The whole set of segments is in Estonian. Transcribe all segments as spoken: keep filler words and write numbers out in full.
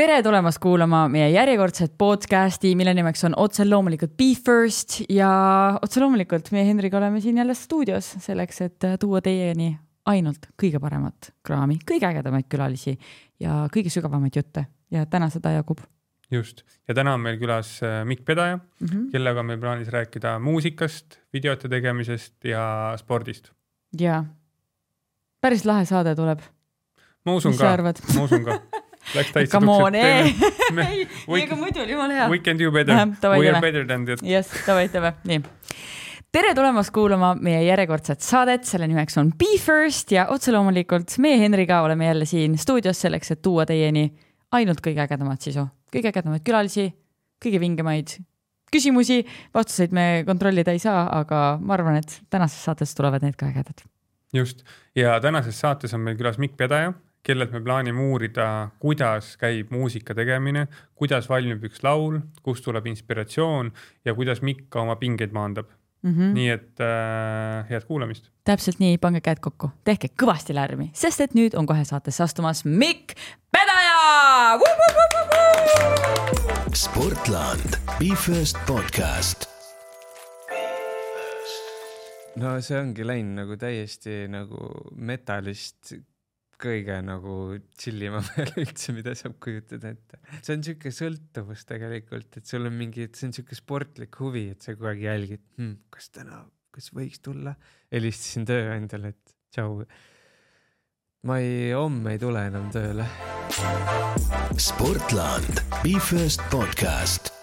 tere tulemast kuulama meie järjekordset podcasti, mille nimeks on otse loomulikult Be First ja otse loomulikult meie Henriga oleme siin jälle stuudios selleks, et tuua teieni ainult kõige paremat kraami, kõige ägedamaid külalisi ja kõige sügavamaid jutte ja täna seda jagub. Just. Ja täna on meil külas Mikk Pedaja, mm-hmm. kellega meil plaanis rääkida muusikast, videote tegemisest ja spordist. Ja päris lahe saade tuleb. Ma usun ka, ma usun ka. Läks täitsa Come on, ei, we, ega muidu oli jumala hea. We can do better. Vähem, we are teeme. better than that. Yes, tavai, tavai. Nii. Tere tulemast kuulama meie järjekordset saadet, selle nimeks on Be First ja otse loomulikult meie Henriga oleme jälle siin stuudios selleks, et tuua teieni ainult kõige ägedamad sisu, kõige ägedamaid külalisi, kõige vingemaid küsimusi, vastuseid me kontrollida ei saa, aga ma arvan, et tänases saates tulevad need ka ägedad. Just. Ja tänases saates on meil külas Mikk Pedaja, kellelt me plaanime uurida, kuidas käib muusika tegemine, kuidas valmib üks laul, kust tuleb inspiratsioon ja kuidas Mikk oma pingeid maandab. Mm-hmm. Nii et äh, head kuulamist. Täpselt nii, pange käed kokku. Tehke kõvasti lärmi, sest et nüüd on kohe saates astumas Mikk Pedaja! Sportland, Be First podcast. No see ongi läinud nagu täiesti nagu metalist kõige nagu chillima peale üldse, mida saab kujutada ette. See on siuke sõltuvus tegelikult, et sul on mingi, see on siuke sportlik huvi, et sa kogu aeg jälgid, hm, kas täna, kas võiks tulla? Helistasin tööandjale, et tšau. Ma ei, homme ei tule enam tööle. Sportland, Be First podcast.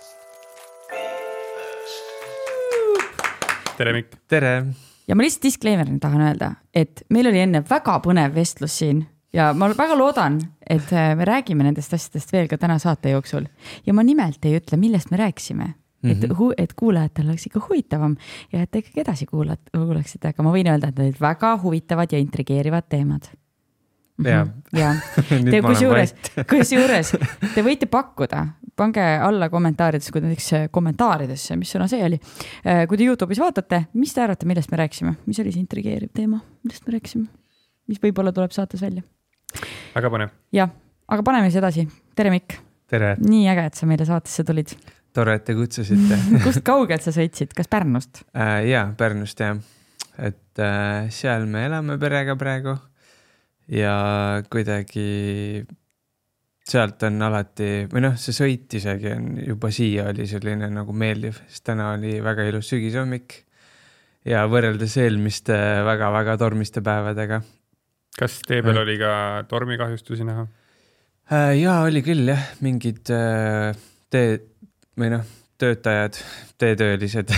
Tere, Mikk. Tere. Ja ma lihtsalt disclaimerini tahan öelda, et meil oli enne väga põnev vestlus siin ja ma väga loodan, et me räägime nendest asjadest veel ka täna saate jooksul. Ja ma nimelt ei ütle, millest me rääkisime, mm-hmm. et, hu- et kuulajatel oleks ikka huvitavam ja et te ikkagi edasi kuulat- kuulaksite, aga ma võin öelda, et need väga huvitavad ja intrigeerivad teemad. Ja. ja. Te kusjuures, kusjuures te võite pakkuda, pange alla kommentaarides, kui näiteks kommentaaridesse, mis sõna see oli, kui te YouTube'is vaatate, mis te arvate, millest me rääksime, mis oli see intrigeeriv teema, millest me rääksime, mis võib-olla tuleb saates välja. Väga põnev. Jah, aga paneme siis edasi. Tere, Mikk. Tere. Nii äge, et sa meile saatesse tulid. Tore, et te kutsusite. Kust kaugelt sa sõitsid? Kas Pärnust? Äh, jaa, Pärnust, jah. Et äh, seal me elame perega praegu. Ja kuidagi sealt on alati, või noh, see sõit isegi on juba siia oli selline nagu meeldiv, sest täna oli väga ilus sügishommik ja võrreldes eelmiste väga-väga tormiste päevadega. Kas tee peal oli ka tormikahjustusi näha? Äh, jaa, oli küll jah, mingid äh, tee, või noh, töötajad, teetöölised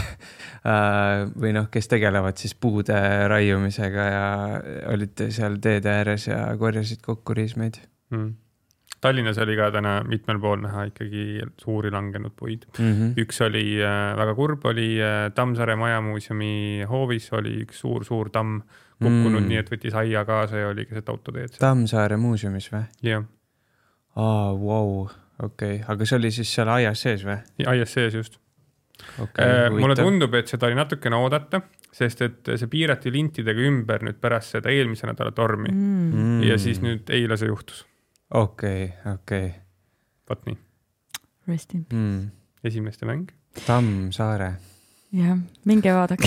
või noh, kes tegelevad siis puude raiumisega ja olid seal teede ääres ja korjasid kokku riismeid. Mm. Tallinnas oli ka täna mitmel pool näha ikkagi suuri langenud puid. Mm-hmm. Üks oli väga kurb, oli Tammsaare majamuuseumi hoovis oli üks suur-suur tamm kukkunud, mm. nii et võttis aia kaasa ja oli keset autoteed. Tammsaare muuseumis või? Jah. Aa, wow. Okei, okay. Aga see oli siis seal aias sees või? Aias sees just. Okay, äh, mulle tundub, et seda oli natukene oodata, sest et see piirati lintidega ümber nüüd pärast seda eelmise nädala tormi mm. ja siis nüüd eile see juhtus. Okei, okay, okei. Okay. Vaat nii. Rest in peace. Mm. Esimeste mäng. Tammsaare. Jah, minge vaadake.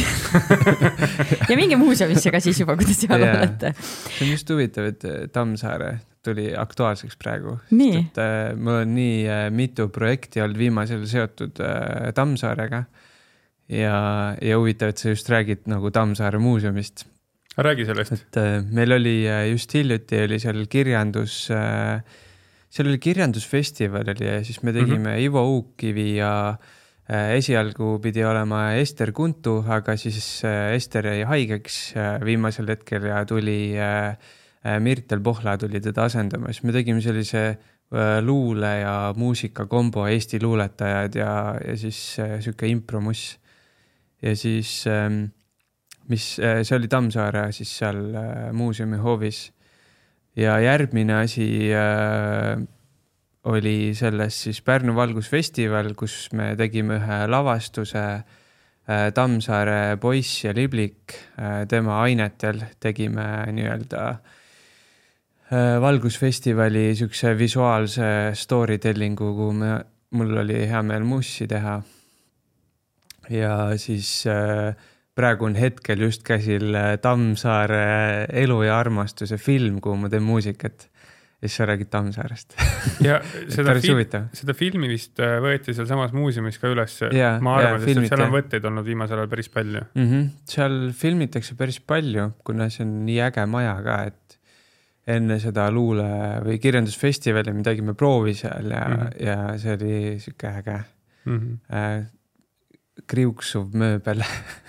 ja minge muuseumisse ka siis juba, kui te seal yeah. olete. See on just huvitav, et Tammsaare tuli aktuaalseks praegu. Nii. Sest, et äh, mul on nii äh, mitu projekti olnud viimasel seotud äh, Tammsaarega ja, ja huvitav, et sa just räägid nagu Tammsaare muuseumist. Räägi sellest. Et äh, meil oli äh, just hiljuti oli seal kirjandus, äh, seal oli kirjandusfestival oli, ja siis me tegime mm-hmm. Ivo Uukkivi ja äh, esialgu pidi olema Ester Kuntu, aga siis äh, Ester jäi haigeks äh, viimasel hetkel ja tuli äh, Mirtel Pohla tuli teda asendama, siis me tegime sellise luule ja muusika kombo Eesti luuletajad ja, ja siis siuke impromuss. Ja siis, mis, see oli Tammsaare siis seal muuseumi hoovis. Ja järgmine asi oli selles siis Pärnu Valgusfestival, kus me tegime ühe lavastuse Tammsaare poiss ja liblik tema ainetel tegime nii-öelda valgusfestivali siukse visuaalse storytellingu, kuhu me, mul oli hea meel mussi teha. Ja siis praegu on hetkel just käsil Tammsaare Elu ja armastuse film, kuhu ma teen muusikat. Ja siis sa räägid Tammsaarest. Ja seda, fil- seda filmi vist võeti seal samas muuseumis ka üles. Ja, ma arvan, ja, et seal on võtteid olnud viimasel ajal päris palju. Mm-hmm. Seal filmitakse päris palju, kuna see on nii äge maja ka, et enne seda luule või kirjandusfestivali me tegime proovi seal ja, mm-hmm. ja see oli siuke äge mm-hmm. äh, kriuksuv mööbel.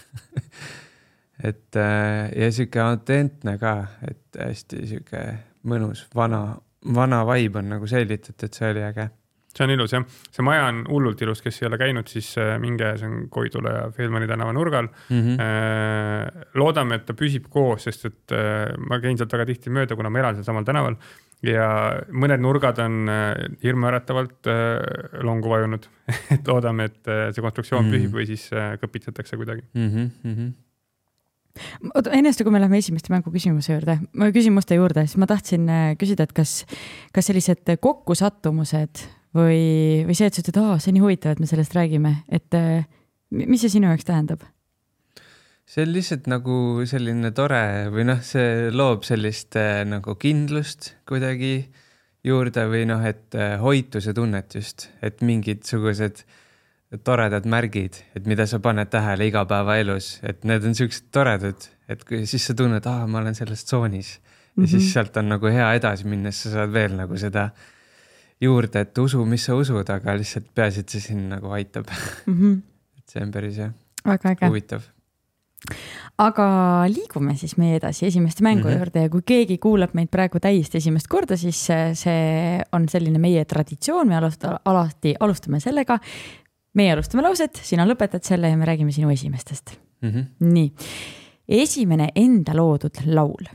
et äh, ja siuke autentne ka, et hästi siuke mõnus, vana, vana vibe on nagu säilitud, et see oli äge. See on ilus, jah. See maja on hullult ilus, kes ei ole käinud, siis minge, see on Koidula ja Feldmani tänava nurgal. Mm-hmm. Loodame, et ta püsib koos, sest et ma käin sealt väga tihti mööda, kuna ma elan seal samal tänaval ja mõned nurgad on hirmuäratavalt longu vajunud. Et loodame, et see konstruktsioon mm-hmm. püsib või siis kõpitsetakse kuidagi. Mm-hmm. Oota, ennest, kui me läheme esimeste mängu küsimuse juurde, küsimuste juurde, siis ma tahtsin küsida, et kas, kas sellised kokkusattumused või, või see, et sa ütled, aa, see on nii huvitav, et me sellest räägime, et mis see sinu jaoks tähendab? See on lihtsalt nagu selline tore või noh, see loob sellist nagu kindlust kuidagi juurde või noh, et hoituse tunnet just, et mingid sugused toredad märgid, et mida sa paned tähele igapäevaelus, et need on sellised toredad, et kui siis sa tunned, ah, ma olen selles tsoonis ja mm-hmm. siis sealt on nagu hea edasi minnes, sa saad veel nagu seda juurde, et usu, mis sa usud, aga lihtsalt peaasi, et see siin nagu aitab. Mm-hmm. et see on päris jah, huvitav. Aga liigume siis meie edasi esimeste mängu mm-hmm. juurde ja kui keegi kuulab meid praegu täiesti esimest korda, siis see on selline meie traditsioon, me alusta, alati alustame sellega, meie alustame lauset, sina lõpetad selle ja me räägime sinu esimestest. Mm-hmm. Nii, esimene enda loodud laul.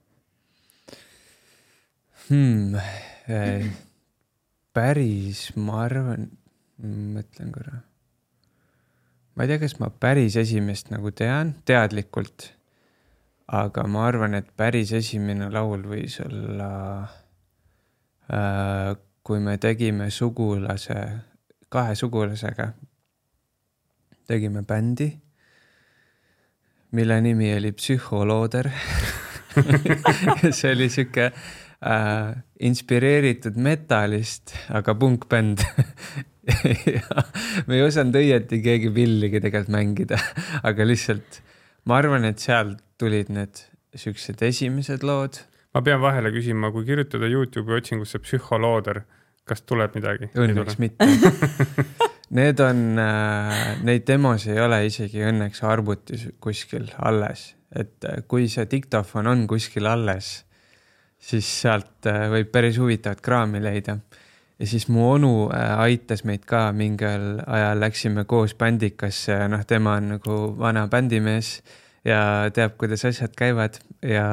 Hmm, päris, ma arvan, mõtlen korra. Ma ei tea, kas ma päris esimest nagu tean, teadlikult, aga ma arvan, et päris esimene laul võis olla, äh, kui me tegime sugulase kahe sugulasega tegime bändi, mille nimi oli Psühholooder. see oli siuke äh, inspireeritud metallist, aga punkbänd. me ei osanud õieti keegi pilligi tegelikult mängida, aga lihtsalt ma arvan, et seal tulid need siuksed esimesed lood. Ma pean vahele küsima, kui kirjutada YouTube'i otsingusse Psühholooder, kas tuleb midagi? Õnneks mitte. Need on, neid demos ei ole isegi õnneks arvutis kuskil alles. Et kui see diktofon on kuskil alles, siis sealt võib päris huvitavat kraami leida. Ja siis mu onu aitas meid ka mingil ajal, läksime koos bändikasse ja noh, tema on nagu vana bändimees ja teab, kuidas asjad käivad ja,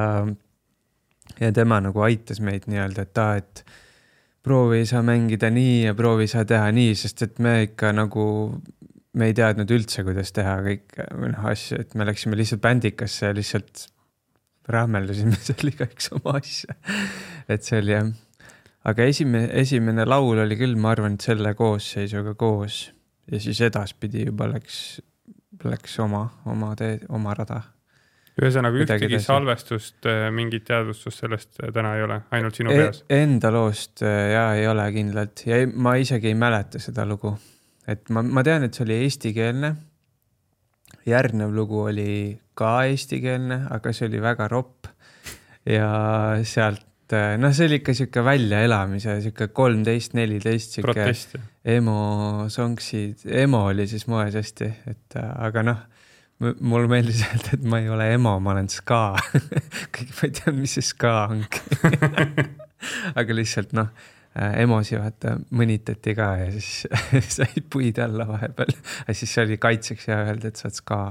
ja tema nagu aitas meid nii-öelda, et ta, et proovi ei saa mängida nii ja proovi ei saa teha nii, sest et me ikka nagu, me ei teadnud üldse, kuidas teha kõik asju, et me läksime lihtsalt bändikasse ja lihtsalt rahmeldusime seal igaüks oma asja. Et see oli jah. Aga esimene, esimene laul oli küll, ma arvan, et selle koosseisuga koos ja siis edaspidi juba läks, läks oma, oma, tee, oma rada. Ühesõnaga ühtegi salvestust, mingit teadvustust sellest täna ei ole, ainult sinu peas? E- enda loost jaa, ei ole kindlalt ja ma isegi ei mäleta seda lugu. Et ma, ma tean, et see oli eestikeelne. Järgnev lugu oli ka eestikeelne, aga see oli väga ropp ja sealt, noh, see oli ikka siuke välja elamise, siuke kolmteist neliteist siuke protesti. Emo songsid, emo oli siis moes hästi, et aga noh, mul meeldis öelda, et ma ei ole emo, ma olen ska. Kõik ma ei tea, mis see ska ongi. Aga lihtsalt noh, emosi vaata mõnitati ka ja siis sai puid alla vahepeal. Ja siis see oli kaitseks ja öelda, et sa oled ska.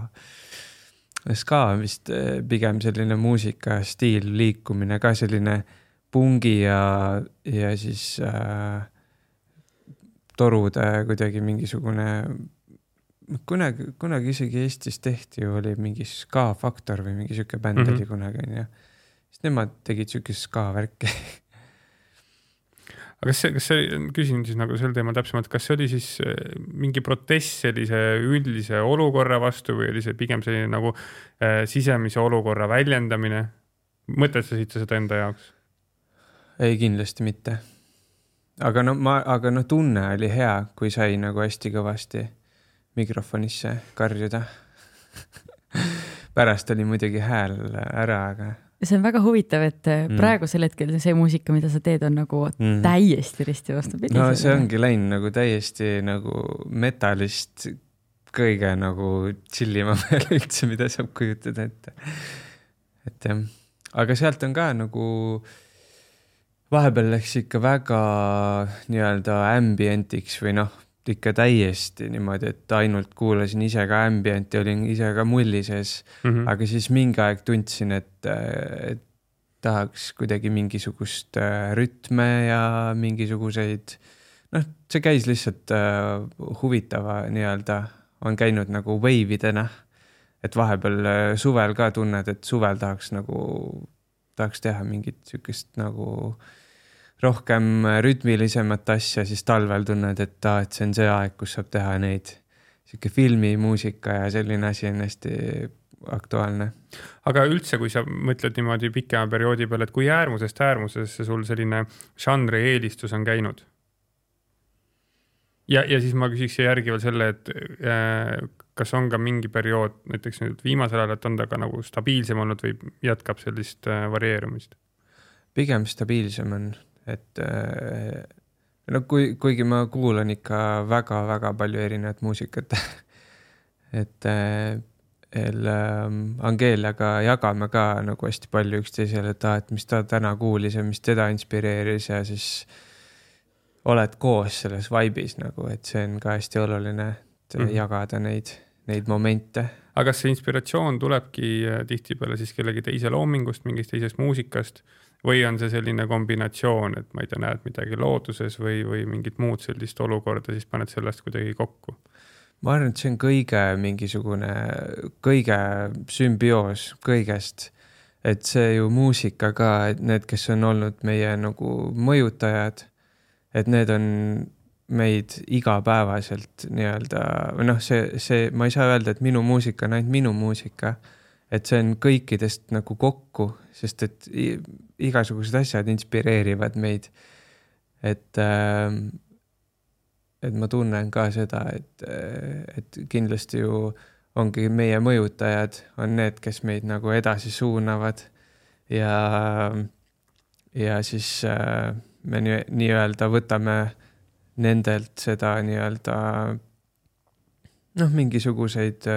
Ska on vist pigem selline muusika stiil liikumine, ka selline pungi ja, ja siis äh, torude kuidagi mingisugune kunagi, kunagi isegi Eestis tehti ju oli mingi ska faktor või mingi siuke bänd mm-hmm. oli kunagi. Ja. Siis nemad tegid siukest ska värki. aga kas see, kas see, küsin siis nagu sel teemal täpsemalt, kas see oli siis mingi protest sellise üldise olukorra vastu või oli see pigem selline nagu äh, sisemise olukorra väljendamine? Mõtestasid sa seda enda jaoks? Ei, kindlasti mitte. Aga no, ma, aga no tunne oli hea, kui sai nagu hästi kõvasti mikrofonisse karjuda. Pärast oli muidugi hääl ära, aga... See on väga huvitav, et mm. praegusel hetkel see muusika, mida sa teed, on nagu mm. täiesti risti vastupidi. No see ongi läinud nagu täiesti nagu metalist kõige nagu chillima peale üldse, mida saab kujutada ette. Et jah. Aga sealt on ka nagu vahepeal läks ikka väga nii-öelda ambientiks või noh, ikka täiesti niimoodi, et ainult kuulasin ise ka ambienti, olin ise ka mulli sees, mm-hmm. aga siis mingi aeg tundsin, et, et tahaks kuidagi mingisugust rütme ja mingisuguseid, noh, see käis lihtsalt uh, huvitava nii-öelda, on käinud nagu wave'idena, et vahepeal suvel ka tunned, et suvel tahaks nagu, tahaks teha mingit sükest nagu rohkem rütmilisemat asja, siis talvel tunned, et, ta, et see on see aeg, kus saab teha neid siuke filmi, muusika ja selline asi on hästi aktuaalne. Aga üldse, kui sa mõtled niimoodi pikema perioodi peale, et kui äärmusest äärmusesse sul selline žanri eelistus on käinud? Ja, ja siis ma küsiks järgi veel selle, et äh, kas on ka mingi periood, näiteks nüüd viimasel ajal, et on ta ka nagu stabiilsem olnud või jätkab sellist äh, varieerumist? Pigem stabiilsem on. Et no kui, kuigi ma kuulan ikka väga-väga palju erinevat muusikat, et el, Angeliaga jagame ka nagu hästi palju üksteisele, et, et mis ta täna kuulis ja mis teda inspireeris ja siis oled koos selles vaibis nagu, et see on ka hästi oluline, et mm-hmm. jagada neid, neid momente. Aga kas see inspiratsioon tulebki tihtipeale siis kellegi teise loomingust, mingist teisest muusikast? Või on see selline kombinatsioon, et ma ei tea, näed midagi looduses või, või mingit muud sellist olukorda, siis paned sellest kuidagi kokku? Ma arvan, et see on kõige mingisugune, kõige sümbioos kõigest. Et see ju muusika ka, et need, kes on olnud meie nagu mõjutajad, et need on meid igapäevaselt nii-öelda, või noh, see, see, ma ei saa öelda, et minu muusika on ainult minu muusika, et see on kõikidest nagu kokku, sest et igasugused asjad inspireerivad meid. Et, et ma tunnen ka seda, et, et kindlasti ju ongi meie mõjutajad on need, kes meid nagu edasi suunavad ja, ja siis me nii-öelda võtame nendelt seda nii-öelda noh, mingisuguseid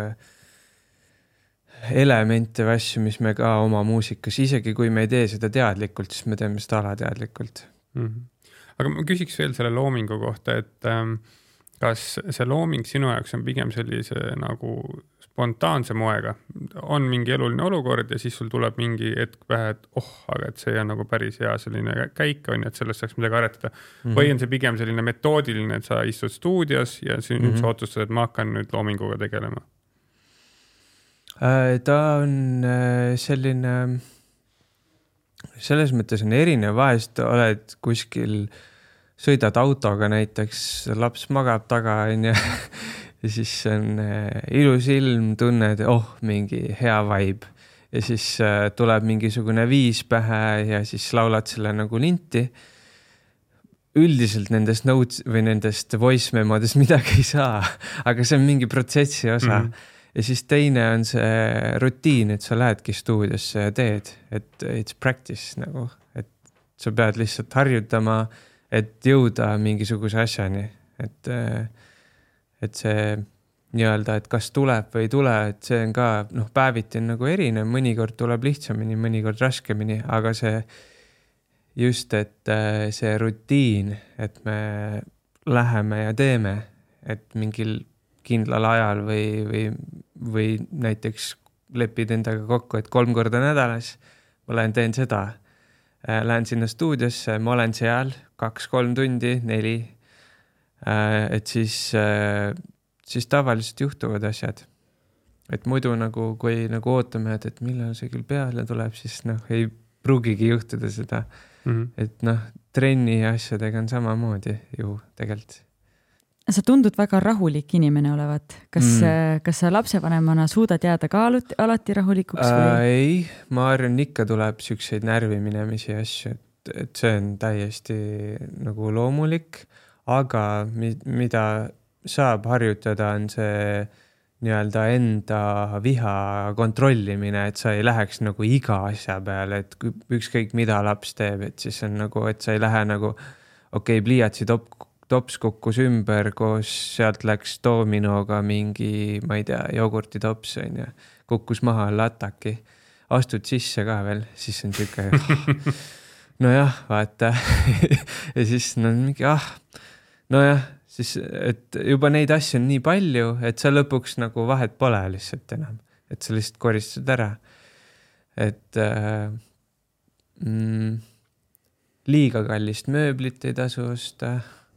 elemente või asju, mis me ka oma muusikas, isegi kui me ei tee seda teadlikult, siis me teeme seda alateadlikult. Mm-hmm. Aga ma küsiks veel selle loomingu kohta, et ähm, kas see looming sinu jaoks on pigem sellise nagu spontaanse moega? On mingi eluline olukord ja siis sul tuleb mingi hetk pähe, et oh, aga et see on nagu päris hea selline käik on, et sellest saaks midagi aretada. Mm-hmm. Või on see pigem selline metoodiline, et sa istud stuudios ja nüüd mm-hmm. sa otsustad, et ma hakkan nüüd loominguga tegelema? Ta on selline, selles mõttes on erinev, vahest oled kuskil, sõidad autoga näiteks, laps magab taga ja, ja siis on ilus ilm, tunned, oh, mingi hea vibe. Ja siis tuleb mingisugune viis pähe ja siis laulad selle nagu linti. Üldiselt nendest notes või nendest voice memodest midagi ei saa, aga see on mingi protsessi osa. Mm-hmm. Ja siis teine on see rutiin, et sa lähedki stuudiosse ja teed, et it's practice nagu, et sa pead lihtsalt harjutama, et jõuda mingisuguse asjani, et, et see nii-öelda, et kas tuleb või ei tule, et see on ka, noh, päeviti on nagu erinev, mõnikord tuleb lihtsamini, mõnikord raskemini, aga see just, et see rutiin, et me läheme ja teeme, et mingil kindlal ajal või, või, või näiteks lepid endaga kokku, et kolm korda nädalas ma lähen teen seda. Lähen sinna stuudiosse, ma olen seal kaks-kolm tundi, neli. Et siis, siis tavaliselt juhtuvad asjad. Et muidu nagu, kui nagu ootame, et, et millal see küll peale tuleb, siis noh, ei pruugigi juhtuda seda. mm-hmm. et noh, trenni asjadega on samamoodi ju tegelikult. Sa tundud väga rahulik inimene olevat. Kas, mm. kas sa lapsevanemana suudad jääda ka alati rahulikuks? Või? Äh, ei, ma arvan, ikka tuleb siukseid närvi minemisi asju, et, et see on täiesti nagu loomulik, aga mi, mida saab harjutada, on see nii-öelda enda viha kontrollimine, et sa ei läheks nagu iga asja peale, et ükskõik mida laps teeb, et siis on nagu, et sa ei lähe nagu okei, pliiatsi top tops kukkus ümber, koos sealt läks dominoga mingi, ma ei tea, jogurti tops on ja kukkus maha lataki. Astud sisse ka veel, siis on tüke. Nojah, vaata. Ja siis no mingi, ah, nojah, siis, et juba neid asju on nii palju, et sa lõpuks nagu vahet pole lihtsalt enam. Et sa lihtsalt koristad ära. Et äh, mm, liiga kallist mööblit ei tasu osta.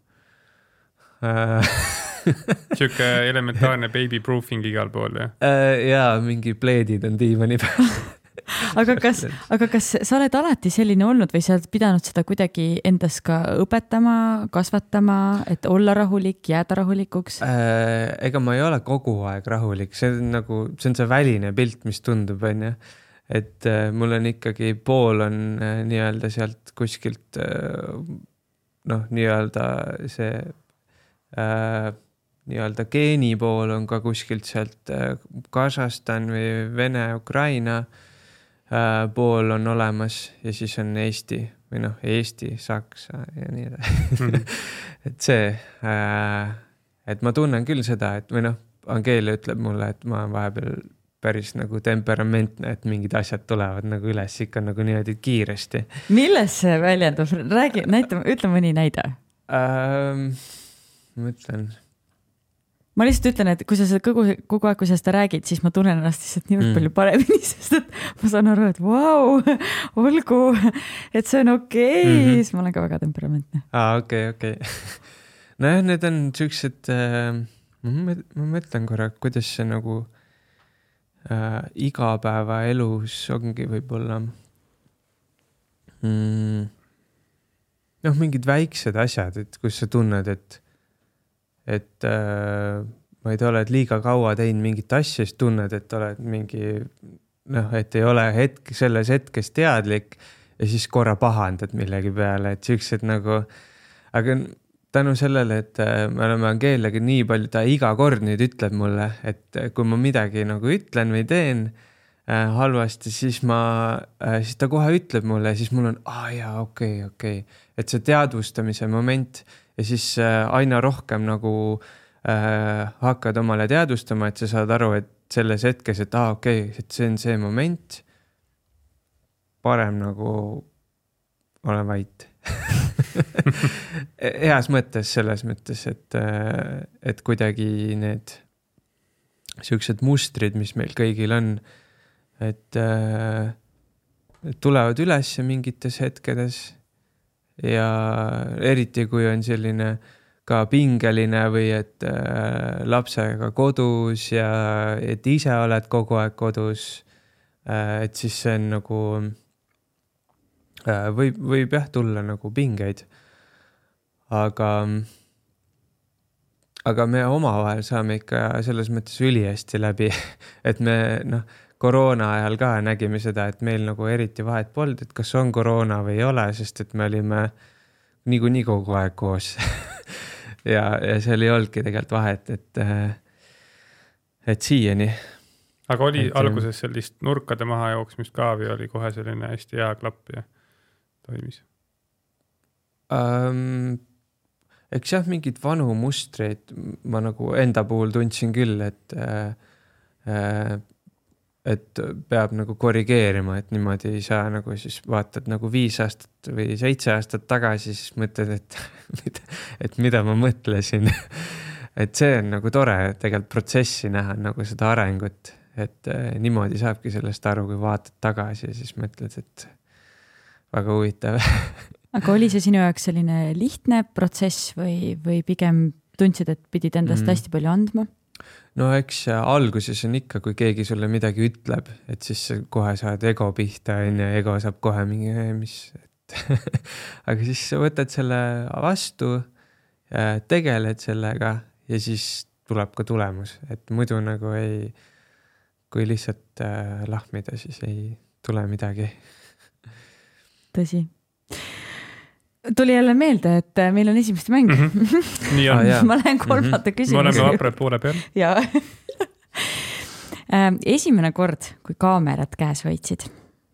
Siuke elementaarne baby proofing igal pool, jah? Jaa, mingi pleedid on diivani peal. aga, kas, aga kas sa oled alati selline olnud või sa oled pidanud seda kuidagi endas ka õpetama, kasvatama, et olla rahulik, jääda rahulikuks? Ega ma ei ole kogu aeg rahulik. See on nagu, see on see väline pilt, mis tundub, on ja. Et mul on ikkagi pool on nii-öelda sealt kuskilt noh, nii-öelda see Äh, nii-öelda geeni pool on ka kuskilt sealt äh, Kasahstan või Vene, Ukraina äh, pool on olemas ja siis on Eesti või noh, Eesti, Saksa ja nii edasi. Mm-hmm. et see, äh, et ma tunnen küll seda, et või noh, Angelia ütleb mulle, et ma olen vahepeal päris nagu temperamentne, et mingid asjad tulevad nagu üles ikka nagu niimoodi kiiresti. Milles see väljendub? Räägi, näita, ütle mõni näide. Ähm, Ma mõtlen. Ma lihtsalt ütlen, et kui sa seda kogu, kogu aeg, kui sa seda räägid, siis ma tunnen ennast lihtsalt nii mm. palju paremini, sest et ma saan aru, et vau, wow, olgu, et see on okei okay. mm-hmm. siis ma olen ka väga temperamentne. Aa, okei, okay, okei. Okay. Nojah, need on siuksed, äh, ma, ma mõtlen korra, kuidas see nagu äh, igapäeva elus ongi võib-olla mm, noh, mingid väiksed asjad, et kus sa tunned, et et äh, ma ei tea, oled liiga kaua teinud mingit asja, siis tunned, et oled mingi, noh, et ei ole hetk, selles hetkes teadlik ja siis korra pahandad millegi peale, et siuksed nagu, aga tänu sellele, et äh, me oleme Angeeliaga nii palju, ta iga kord nüüd ütleb mulle, et kui ma midagi nagu ütlen või teen äh, halvasti, siis ma, äh, siis ta kohe ütleb mulle ja siis mul on, aa jaa, okei, okay, okei, okay. Et see teadvustamise moment ja siis aina rohkem nagu äh, hakkad omale teadvustama, et sa saad aru, et selles hetkes, et aa, okei, okay, et see on see moment, parem nagu ole vait. Heas mõttes, selles mõttes, et, et kuidagi need siuksed mustrid, mis meil kõigil on, et, et tulevad üles mingites hetkedes ja eriti kui on selline ka pingeline või et äh, lapsega kodus ja et ise oled kogu aeg kodus, äh, et siis see on nagu äh, võib, võib jah tulla nagu pingeid. Aga, aga me omavahel saame ikka selles mõttes ülihästi läbi, et me noh, koroona ajal ka nägime seda, et meil nagu eriti vahet polnud, et kas on koroona või ei ole, sest et me olime niikuinii kogu aeg koos. ja, ja seal ei olnudki tegelikult vahet, et, et siiani. Aga oli et, alguses sellist nurkade maha jooksmist ka või oli kohe selline hästi hea klapp ja toimis? Um, eks jah, mingid vanu mustreid ma nagu enda puhul tundsin küll, et äh, et peab nagu korrigeerima, et niimoodi ei saa nagu siis vaatad nagu viis aastat või seitse aastat tagasi, siis mõtled, et, mida, et mida ma mõtlesin. et see on nagu tore tegelikult protsessi näha nagu seda arengut, et eh, niimoodi saabki sellest aru, kui vaatad tagasi ja siis mõtled, et väga huvitav. Aga oli see sinu jaoks selline lihtne protsess või, või pigem tundsid, et pidid endast mm. hästi palju andma? No eks alguses on ikka, kui keegi sulle midagi ütleb, et siis kohe saad ego pihta ja ego saab kohe mingi, mis, et et aga siis sa võtad selle vastu, tegeled sellega ja siis tuleb ka tulemus, et muidu nagu ei, kui lihtsalt äh, lahmida, siis ei tule midagi. Tõsi. Tuli jälle meelde, et meil on esimeste mäng. Mm-hmm. Nii on. Ah, ma lähen kolmanda mm-hmm. küsimuse. Me oleme vaprad poole peal. Ja. Esimene kord, kui kaamerat käes hoidsid?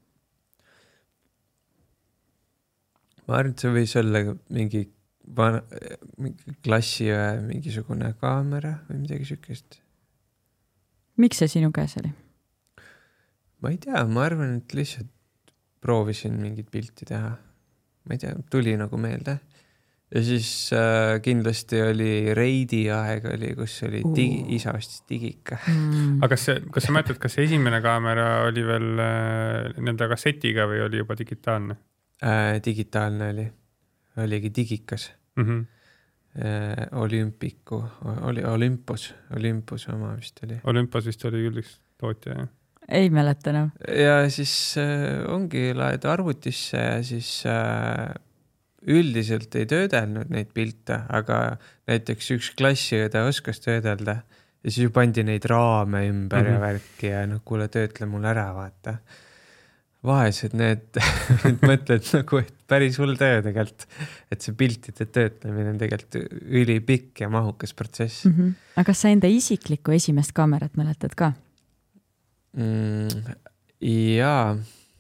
Ma arvan, et see võis olla mingi, vana, mingi klassi või mingisugune kaamera või midagi sükest. Miks see sinu käes oli? Ma ei tea, ma arvan, et lihtsalt proovisin mingit pilti teha. Ma ei tea, tuli nagu meelde. Ja siis äh, kindlasti oli Reidi aeg oli, kus oli digi, isa ostis digika. Mm. Aga kas, see, kas sa mäletad, kas see esimene kaamera oli veel äh, nende kassetiga või oli juba digitaalne? Äh, digitaalne oli. Oligi digikas. Mm-hmm. Äh, Olümpiku. Oli Olympus. Olympus oma vist oli. Olympus vist oli küll üks tootja, jah? Ei mäleta enam. Ja siis äh, ongi laed arvutisse ja siis äh, üldiselt ei töödelnud neid pilte, aga näiteks üks klassiõde oskas töödelda ja siis ju pandi neid raame ümber mm-hmm. ja värki ja noh, kuule töötle mul ära, vaata. Vaesed need mõtled nagu, et päris hull töö tegelikult, et see piltide töötlemine on tegelikult ülipikk ja mahukas protsess. Mm-hmm. Aga kas sa enda isiklikku esimest kaamerat mäletad ka? Mm, jaa.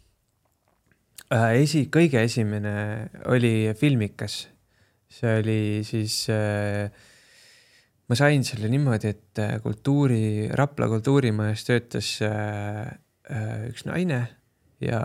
Esi, kõige esimene oli filmikas. See oli siis, äh, ma sain selle niimoodi, et kultuuri, Rapla kultuurimajas töötas äh, üks naine ja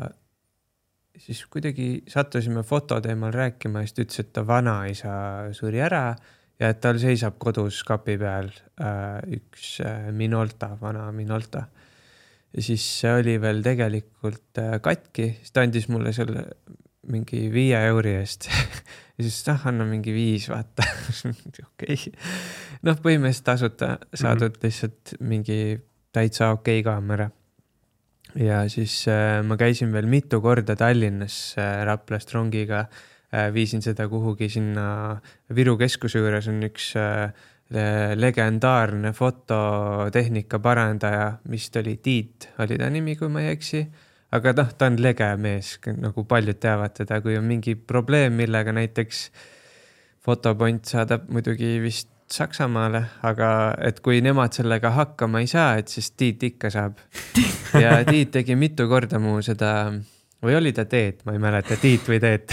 siis kuidagi sattusime fototeemal rääkima ja siis ütles, et ta vanaisa suri ära ja et tal seisab kodus kapi peal äh, üks äh, Minolta, vana Minolta. Ja siis see oli veel tegelikult katki, siis ta andis mulle selle mingi viie euri eest. Ja siis ah, anna mingi viis, vaata. Okei. Noh, põhimõtteliselt tasuta saadud mm-hmm. lihtsalt mingi täitsa okei kaamera. Ja siis äh, ma käisin veel mitu korda Tallinnas äh, Raplast rongiga, äh, viisin seda kuhugi sinna Viru keskuse juures on üks äh, legendaarne fototehnika parandaja, mis oli Tiit, oli ta nimi, kui ma ei eksi. Aga noh, ta on lege mees, nagu paljud teavad teda, kui on mingi probleem, millega näiteks fotopont saadab muidugi vist Saksamaale, aga et kui nemad sellega hakkama ei saa, et siis Tiit ikka saab. Ja Tiit tegi mitu korda mu seda, või oli ta Teet, ma ei mäleta, Tiit või Teet.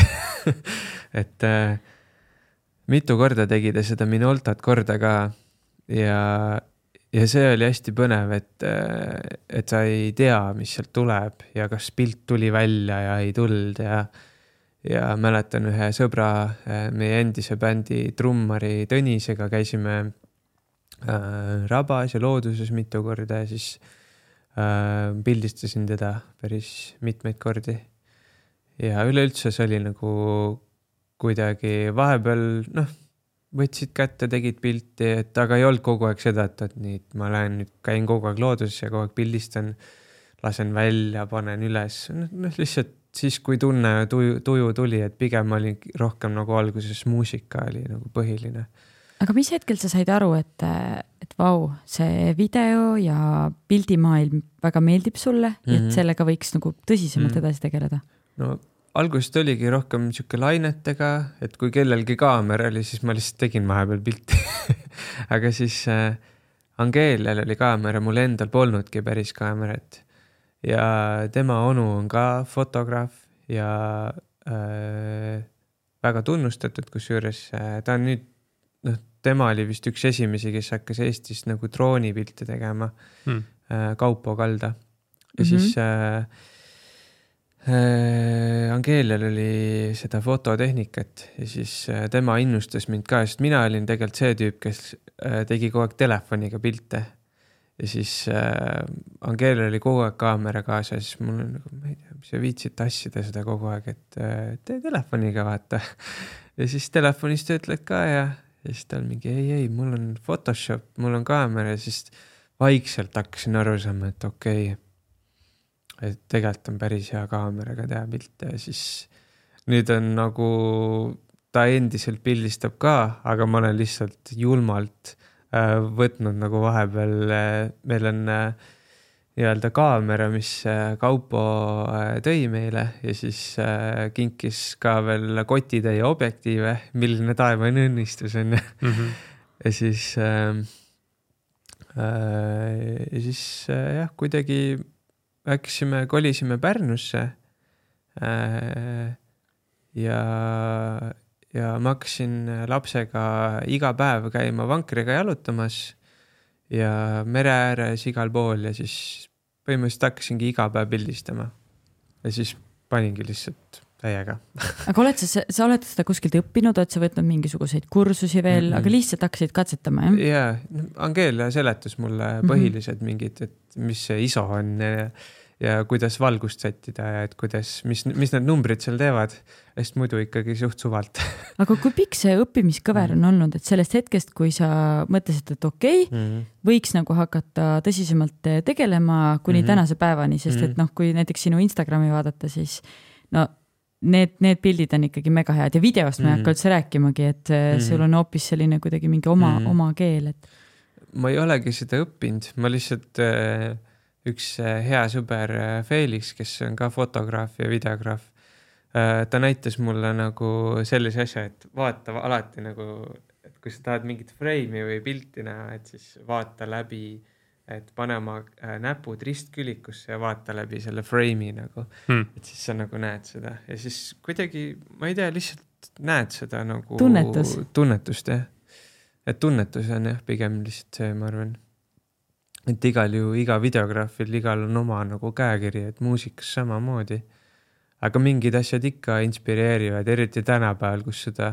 et mitu korda tegi ta seda Minoltat korda ka ja, ja see oli hästi põnev, et, et sa ei tea, mis sealt tuleb ja kas pilt tuli välja ja ei tuld ja, ja mäletan ühe sõbra, meie endise bändi trummari Tõnisega käisime äh, rabas ja looduses mitu korda ja siis äh, pildistasin teda päris mitmeid kordi ja üleüldse see oli nagu kuidagi vahepeal, noh, võtsid kätte, tegid pilti, et aga ei olnud kogu aeg seda, et, et nii, ma lähen nüüd, käin kogu aeg looduses ja kogu aeg pildistan, lasen välja, panen üles. Noh, lihtsalt siis, kui tunne ja tuju, tuju tuli, et pigem oli rohkem nagu alguses muusika oli nagu põhiline. Aga mis hetkel sa said aru, et, et vau, see video ja pildimaailm väga meeldib sulle mm-hmm. ja et sellega võiks nagu tõsisemalt mm-hmm. edasi tegeleda? No algusest oligi rohkem siuke lainetega, et kui kellelgi kaamera oli, siis ma lihtsalt tegin vahepeal pilti. Aga siis äh, Angeelial oli kaamera, mul endal polnudki päris kaamerat. Ja tema onu on ka fotograaf ja äh, väga tunnustatud, kus juures äh, ta on nüüd, noh, tema oli vist üks esimesi, kes hakkas Eestis nagu droonipilte tegema hmm. äh, Kaupo Kalda. Ja mm-hmm. siis äh, Angeelial oli seda fototehnikat ja siis tema innustas mind ka, sest mina olin tegelikult see tüüp, kes tegi kogu aeg telefoniga pilte ja siis Angeelial oli kogu aeg kaamera kaasa ja siis mul on nagu, ma ei tea, mis sa viitsid tassida seda kogu aeg, et tee telefoniga vaata ja siis telefonist töötled ka ja, ja siis tal mingi ei, ei, mul on Photoshop, mul on kaamera ja siis vaikselt hakkasin aru saama, et okei okay, et tegelikult on päris hea kaameraga teha pilte ja siis nüüd on nagu, ta endiselt pildistab ka, aga ma olen lihtsalt julmalt äh, võtnud nagu vahepeal, äh, meil on äh, nii-öelda kaamera, mis äh, Kaupo äh, tõi meile ja siis äh, kinkis ka veel kotitäie objektiive, milline taevane õnnistus on mm-hmm. ja siis äh, äh, ja siis äh, jah, kuidagi äksime, kolisime Pärnusse äh, ja ja ma hakkasin lapsega iga päev käima vankriga jalutamas ja mere ääres igal pool ja siis põhimõtteliselt hakkasingi iga päev pildistama ja siis paningi lihtsalt täiega. Aga oled sa, sa oled seda kuskilt õppinud, oled sa võtnud mingisuguseid kursusi veel, mm-hmm. aga lihtsalt hakkasid katsetama, jah? Jaa, Angela seletus mulle põhilised mm-hmm. mingid, et mis see I S O on ja, ja kuidas valgust sättida ja et kuidas, mis, mis need numbrid seal teevad, sest muidu ikkagi suht suvalt. Aga kui pikk see õppimiskõver on olnud, et sellest hetkest, kui sa mõtlesid, et okei, okay, mm-hmm. võiks nagu hakata tõsisemalt tegelema kuni mm-hmm. tänase päevani, sest mm-hmm. et noh, kui näiteks sinu Instagrami vaadata, siis no need, need pildid on ikkagi mega head ja videost mm-hmm. me hakka üldse rääkimagi, et mm-hmm. sul on hoopis selline kuidagi mingi oma, mm-hmm. oma keel. Et... Ma ei olegi seda õppinud, ma lihtsalt äh, üks hea sõber Felix, kes on ka fotograaf ja videograaf, äh, ta näitas mulle nagu sellise asja, et vaata alati nagu, et kui sa tahad mingit freimi või pilti näha, et siis vaata läbi, et pane oma näpud ristkülikusse ja vaata läbi selle freimi nagu, hmm. et siis sa nagu näed seda ja siis kuidagi, ma ei tea, lihtsalt näed seda nagu Tunnetus. tunnetust, jah. Et tunnetus on jah, pigem lihtsalt see, ma arvan, et igal ju, iga videograafil, igal on oma nagu käekiri, et muusikas samamoodi, aga mingid asjad ikka inspireerivad, eriti tänapäeval, kus seda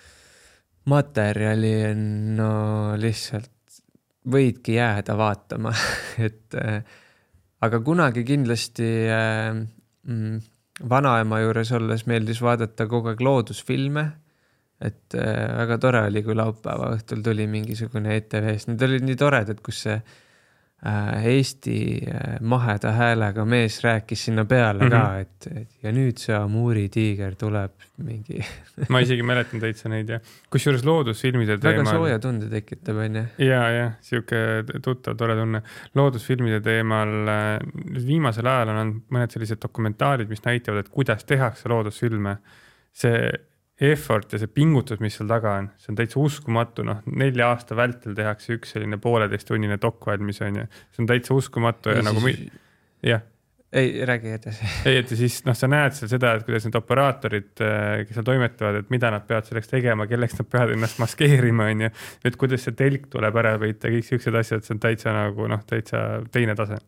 materjali on no lihtsalt võidki jääda vaatama, et äh, aga kunagi kindlasti äh, mm, vanaema juures olles meeldis vaadata kogu aeg loodusfilme, et äh, väga tore oli, kui laupäeva õhtul tuli mingisugune E T V-s, need olid nii toredad, kus see äh, Eesti äh, maheda häälega mees rääkis sinna peale mm-hmm. ka, et, et ja nüüd see Amuri tiiger tuleb mingi ma isegi mäletan täitsa neid ja kus juures loodusfilmide väga teemal... sooja tunde tekitab, on ja? Ja, ja, siuke tuttav, tore tunne. Loodusfilmide teemal viimasel ajal on mõned sellised dokumentaalid, mis näitavad, et kuidas tehakse loodusfilme. See effort ja see pingutus, mis seal taga on, see on täitsa uskumatu, noh, nelja aasta vältel tehakse üks selline pooleteist tunnine dok valmis on ja see on täitsa uskumatu ja, ja nagu siis... jah. Ei, räägi edasi. Ei, et siis noh, sa näed seal seda, et kuidas need operaatorid, kes seal toimetavad, et mida nad peavad selleks tegema, kelleks nad peavad ennast maskeerima, on ju, et kuidas see telk tuleb ära võita, kõik siuksed asjad, see on täitsa nagu noh, täitsa teine tase.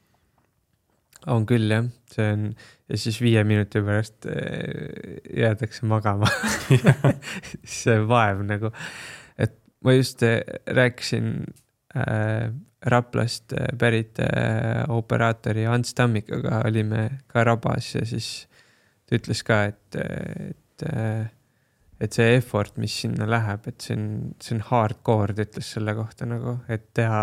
On küll, jah. See on, ja siis viie minuti pärast jäädakse magama. see vaev nagu, et ma just rääkisin äh, Raplast pärit äh, operaatori Ants Tammikaga olime ka Rabas ja siis ta ütles ka, et, et, et see effort, mis sinna läheb, et see on, see on hardcore, ta ütles selle kohta nagu, et teha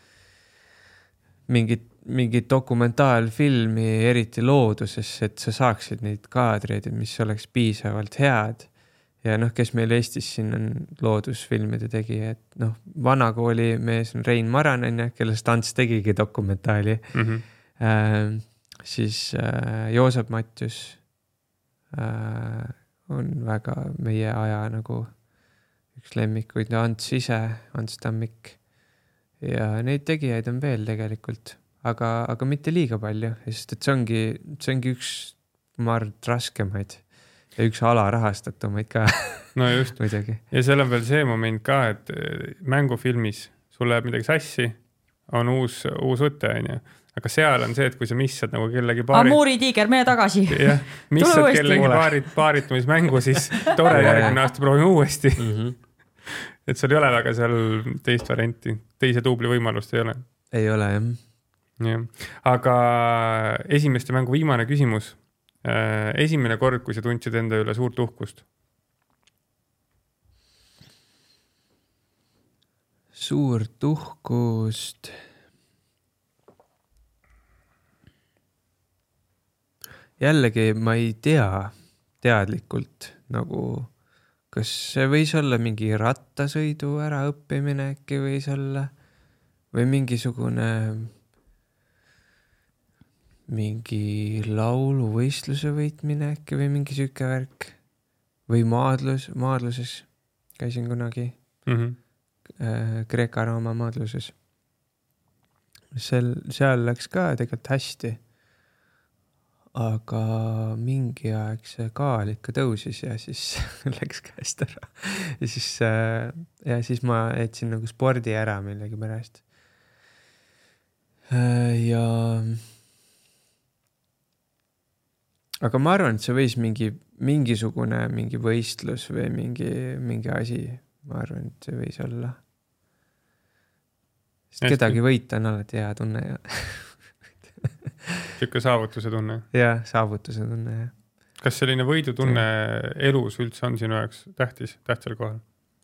mingit, mingit dokumentaalfilmi, eriti looduses, et sa saaksid neid kaadreid, mis oleks piisavalt head. Ja noh, kes meil Eestis siin on loodusfilmide tegi, et noh, vanakooli mees on Rein Maranen, kellest Ants tegigi dokumentaali. Mm-hmm. Äh, siis äh, Joosep Matjus äh, on väga meie aja nagu üks lemmikuid, Ants ise, Ants Tammik. Ja neid tegijaid on veel tegelikult, aga, aga mitte liiga palju, sest et see ongi, see ongi üks, ma arvan, raskemaid. Ja üks alarahastatumaid ka. No just. Muidugi. Ja seal on veel see moment ka, et mängufilmis sul läheb midagi sassi, on uus, uus võte, on ju. Aga seal on see, et kui sa missad nagu kellegi paari... Amuri tiiger, mene tagasi. Jah, missad kellegi paarit, paaritumismängu, siis tore järgmine aasta proovime uuesti. Mm-hmm. Et sul ei ole väga seal teist varianti, teise tuubli võimalust ei ole. Ei ole, jah. Ja. Aga esimeste mängu viimane küsimus. Esimene kord, kui sa tundsid enda üle suurt uhkust? Suurt uhkust. Jällegi ma ei tea, teadlikult nagu, kas see võis olla mingi rattasõidu äraõppimine äkki võis olla või mingisugune mingi lauluvõistluse võitmine äkki või mingi süüke värk või maadlus, maadluses käisin kunagi mm-hmm. Kreeka-Rooma maadluses. Seal, seal läks ka tegelikult hästi, aga mingi aeg see kaal ikka tõusis ja siis läks käest ära. Ja siis, ja siis ma jätsin nagu spordi ära millegi pärast. Ja aga ma arvan, et see võis mingi, mingisugune mingi võistlus või mingi, mingi asi. Ma arvan, et see võis olla. Sest Hästi. Kedagi võita on alati hea tunne. Ja. Siuke saavutuse tunne. Ja, saavutuse tunne. Ja. Kas selline võidutunne ja. Elus üldse on sinu jaoks tähtis, tähtsal kohal?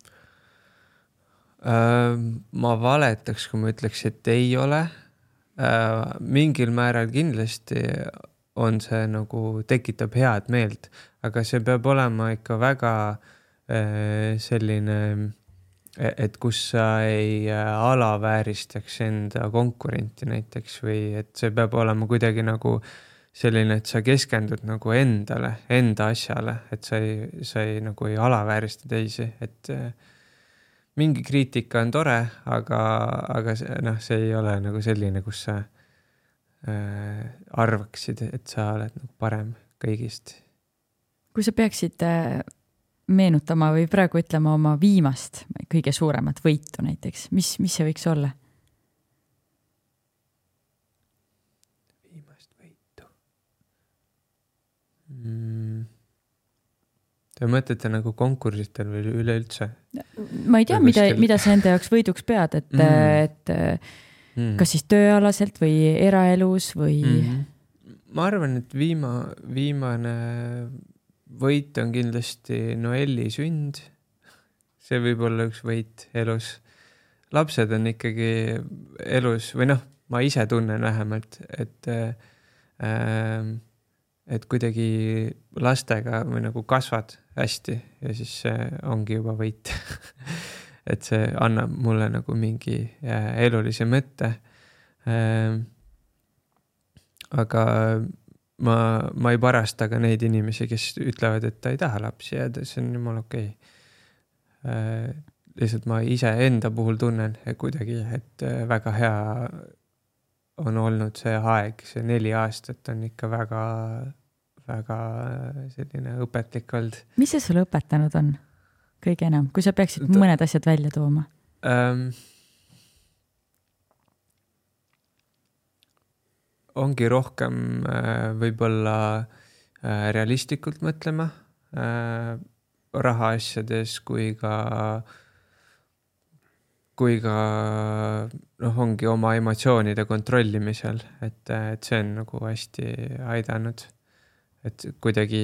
Äh, ma valetaks, kui ma ütleks, et ei ole. Äh, mingil määral kindlasti on see nagu tekitab head meelt, aga see peab olema ikka väga äh, selline, et kus sa ei alavääristaks enda konkurenti näiteks või et see peab olema kuidagi nagu selline, et sa keskendud nagu endale, enda asjale, et sa ei, sa ei, nagu ei alaväärista teisi, et äh, mingi kriitika on tore, aga, aga see, noh, see ei ole nagu selline, kus sa arvaksid, et sa oled nagu parem kõigist. Kui sa peaksid meenutama või praegu ütlema oma viimast kõige suuremat võitu näiteks, mis, mis see võiks olla? Viimast võitu. Mm. Te mõtlete nagu konkursitel või üleüldse? Ma ei tea, mida, mida sa enda jaoks võiduks pead, et, mm. et Mm. kas siis tööalaselt või eraelus või? Mm. Ma arvan, et viima, viimane võit on kindlasti Noelli sünd. See võib olla üks võit elus. Lapsed on ikkagi elus, või noh, ma ise tunnen vähemalt, et, äh, et kuidagi lastega või nagu kasvad hästi ja siis ongi juba võit. Et see annab mulle nagu mingi elulise mõtte. Aga ma, ma ei parasta ka neid inimesi, kes ütlevad, et ta ei taha lapsi jääda, see on jumal okei. Lihtsalt ma ise enda puhul tunnen kuidagi, et väga hea on olnud see aeg, see neli aastat on ikka väga, väga selline õpetlik olnud. Mis see sulle õpetanud on? Kõige enam, kui sa peaksid Ta... mõned asjad välja tooma? Ähm, ongi rohkem äh, võib-olla äh, realistlikult mõtlema äh, raha asjades kui ka kui ka noh, ongi oma emotsioonide kontrollimisel, et, et see on nagu hästi aidanud, et kuidagi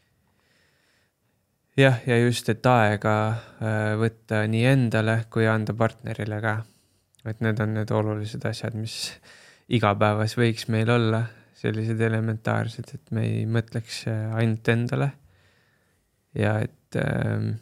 jah, ja just, et aega võtta nii endale kui anda partnerile ka. Et need on need olulised asjad, mis igapäevas võiks meil olla, sellised elementaarsed, et me ei mõtleks ainult endale. Ja et... Ähm...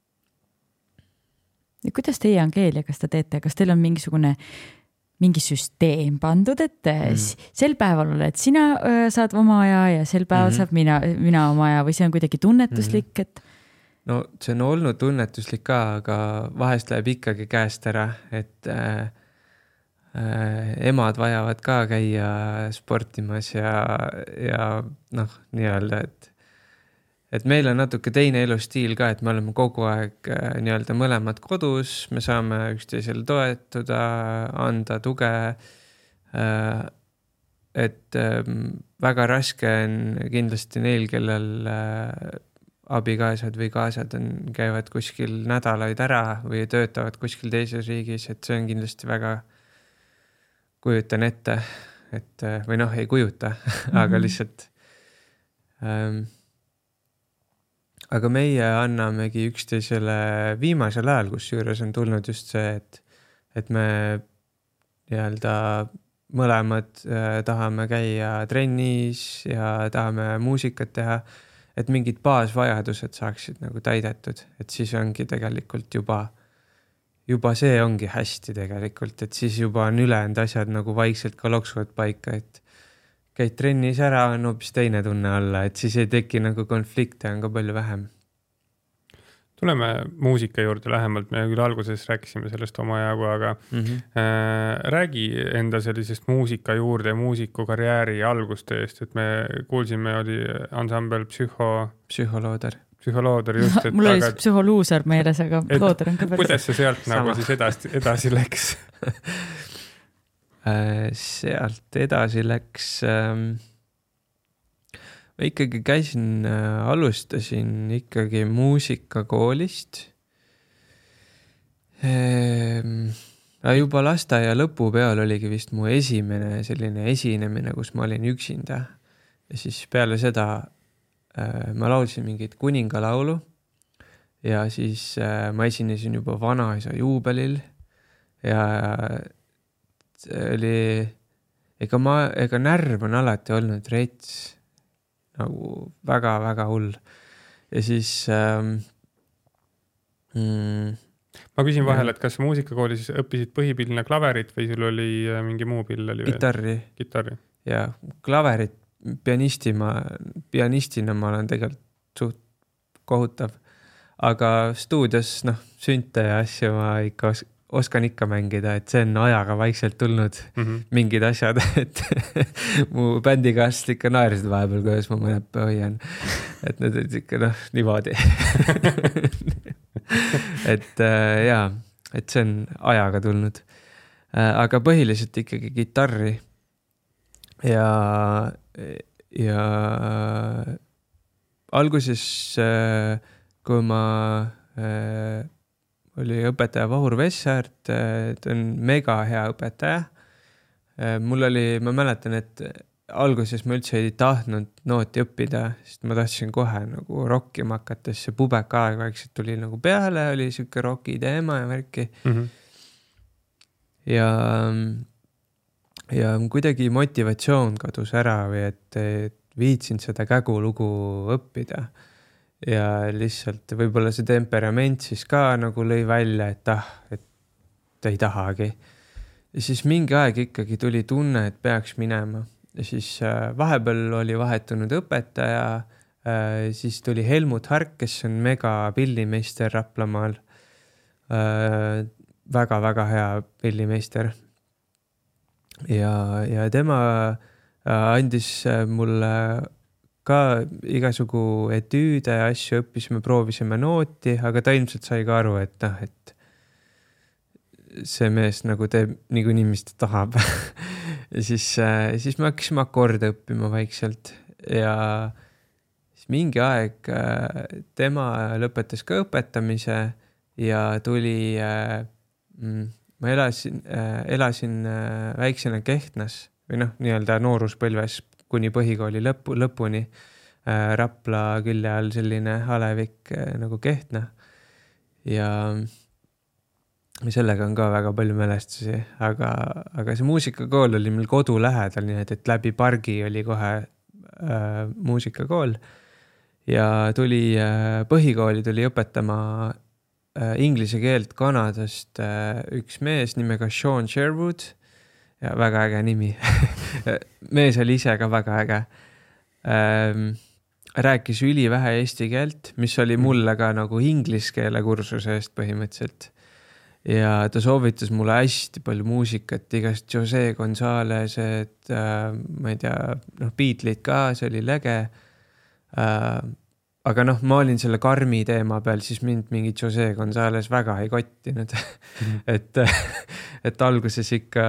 Ja kuidas teie, Angeelia, kas te teete? Kas teil on mingisugune mingi süsteem pandud, et mm. sel päeval oled sina saad oma aja ja sel päeval mm. saab mina, mina oma aja või see on kuidagi tunnetuslik, mm. et no see on olnud tunnetuslik ka, aga vahest läheb ikkagi käest ära, et äh, äh, emad vajavad ka käia sportimas ja, ja noh, nii-öelda, et, et meil on natuke teine elustiil ka, et me oleme kogu aeg äh, nii-öelda mõlemad kodus, me saame üksteisel toetuda, anda tuge, äh, et äh, väga raske on kindlasti neil, kellel äh, abikaasad või kaasad on, käivad kuskil nädalaid ära või töötavad kuskil teises riigis, et see on kindlasti väga kujutan ette, et või noh, ei kujuta, mm-hmm. aga lihtsalt ähm, aga meie annamegi üksteisele viimasel ajal, kus juures on tulnud just see, et, et me nii-öelda mõlemad äh, tahame käia trennis ja tahame muusikat teha, et mingid baasvajadused saaksid nagu täidetud, et siis ongi tegelikult juba, juba see ongi hästi tegelikult, et siis juba on ülejäänud asjad nagu vaikselt ka loksuvad paika, et käid trennis ära, on hoopis teine tunne alla, et siis ei teki nagu konflikte, on ka palju vähem. Tuleme muusika juurde lähemalt, me küll alguses rääkisime sellest oma jagu, aga mm-hmm. äh, räägi enda sellisest muusika juurde ja muusiku karjääri algusteest, et me kuulsime, oli ansambel Psühho... Psühholooder. Psühholooder, just. Et, mul oli aga... psühholuuser meeles, aga et, looder on ka päris. Kuidas see sealt Sama. Nagu siis edasi, edasi läks? sealt edasi läks... Ähm... Ma ikkagi käisin, alustasin ikkagi muusikakoolist. Ehm, juba lasteaia lõpu peal oligi vist mu esimene selline esinemine, kus ma olin üksinda. Ja siis peale seda äh, ma laulsin mingit kuningalaulu ja siis äh, ma esinesin juba vanaisa juubelil ja see oli, ega, ma, ega närv on alati olnud rets. Nagu väga-väga hull. Ja siis ähm, mm, ma küsin vahel, et kas muusikakoolis õppisid põhipillina klaverit või sul oli mingi muu pill? Oli Gitarri. Gitarri. Ja klaverit pianisti ma, pianistina ma olen tegelikult suht kohutav. Aga stuudios, noh, sünte ja asju ma ikka os- oskan ikka mängida, et see on ajaga vaikselt tulnud mm-hmm. mingid asjad, et mu bändikaaslased ikka naersid vahepeal, kuidas ma mõned hoian, et need olid ikka noh, niimoodi. et äh, jaa, et see on ajaga tulnud. Äh, aga põhiliselt ikkagi gitarri ja, ja alguses, äh, kui ma äh, oli õpetaja Vahur Vessart, ta on mega hea õpetaja. Mul oli, ma mäletan, et alguses ma üldse ei tahtnud nooti õppida, sest ma tahtsin kohe nagu rockima hakata, see pubeka aeg vaikselt tuli nagu peale, oli siuke rocki teema ja märki. Mm-hmm. Ja, ja kuidagi motivatsioon kadus ära või et, et viitsin seda kägulugu õppida. Ja lihtsalt võib-olla see temperament siis ka nagu lõi välja, et ah, et ei tahagi. Ja siis mingi aeg ikkagi tuli tunne, et peaks minema. Ja siis äh, vahepeal oli vahetunud õpetaja, äh, siis tuli Helmut Hark, kes on mega pillimeister Raplamaal. Äh, väga-väga hea pillimeister. Ja, ja tema äh, andis mulle ka igasugu etüüde ja asju õppisime, proovisime nooti, aga ta ilmselt sai ka aru, et noh, et see mees nagu teeb niikuinii, mis ta tahab. Ja siis, siis me hakkasime akorde õppima vaikselt ja siis mingi aeg tema lõpetas ka õpetamise ja tuli, ma elasin, elasin väiksena Kehtnas või noh, nii-öelda nooruspõlves kuni põhikooli lõpu, lõpuni äh, Rapla külje all selline alevik äh, nagu Kehtna. Ja sellega on ka väga palju mälestusi, aga, aga see muusikakool oli meil kodu lähedal, nii et, et läbi pargi oli kohe äh, muusikakool. Ja tuli äh, põhikooli tuli õpetama äh, inglise keelt Kanadast äh, üks mees nimega Sean Sherwood. Ja väga äge nimi. Mees oli ise ka väga äge. Ähm, rääkis üli vähe eesti keelt, mis oli mulle ka nagu ingliskeele kursuse eest põhimõtteliselt. Ja ta soovitas mulle hästi palju muusikat, igast Jose Gonzalez, et äh, ma ei tea, noh, Beatleid ka, see oli lege. Äh, aga noh, ma olin selle karmi teema peal, siis mind mingi Jose Gonzalez väga ei kottinud. Mm-hmm. et, et alguses ikka...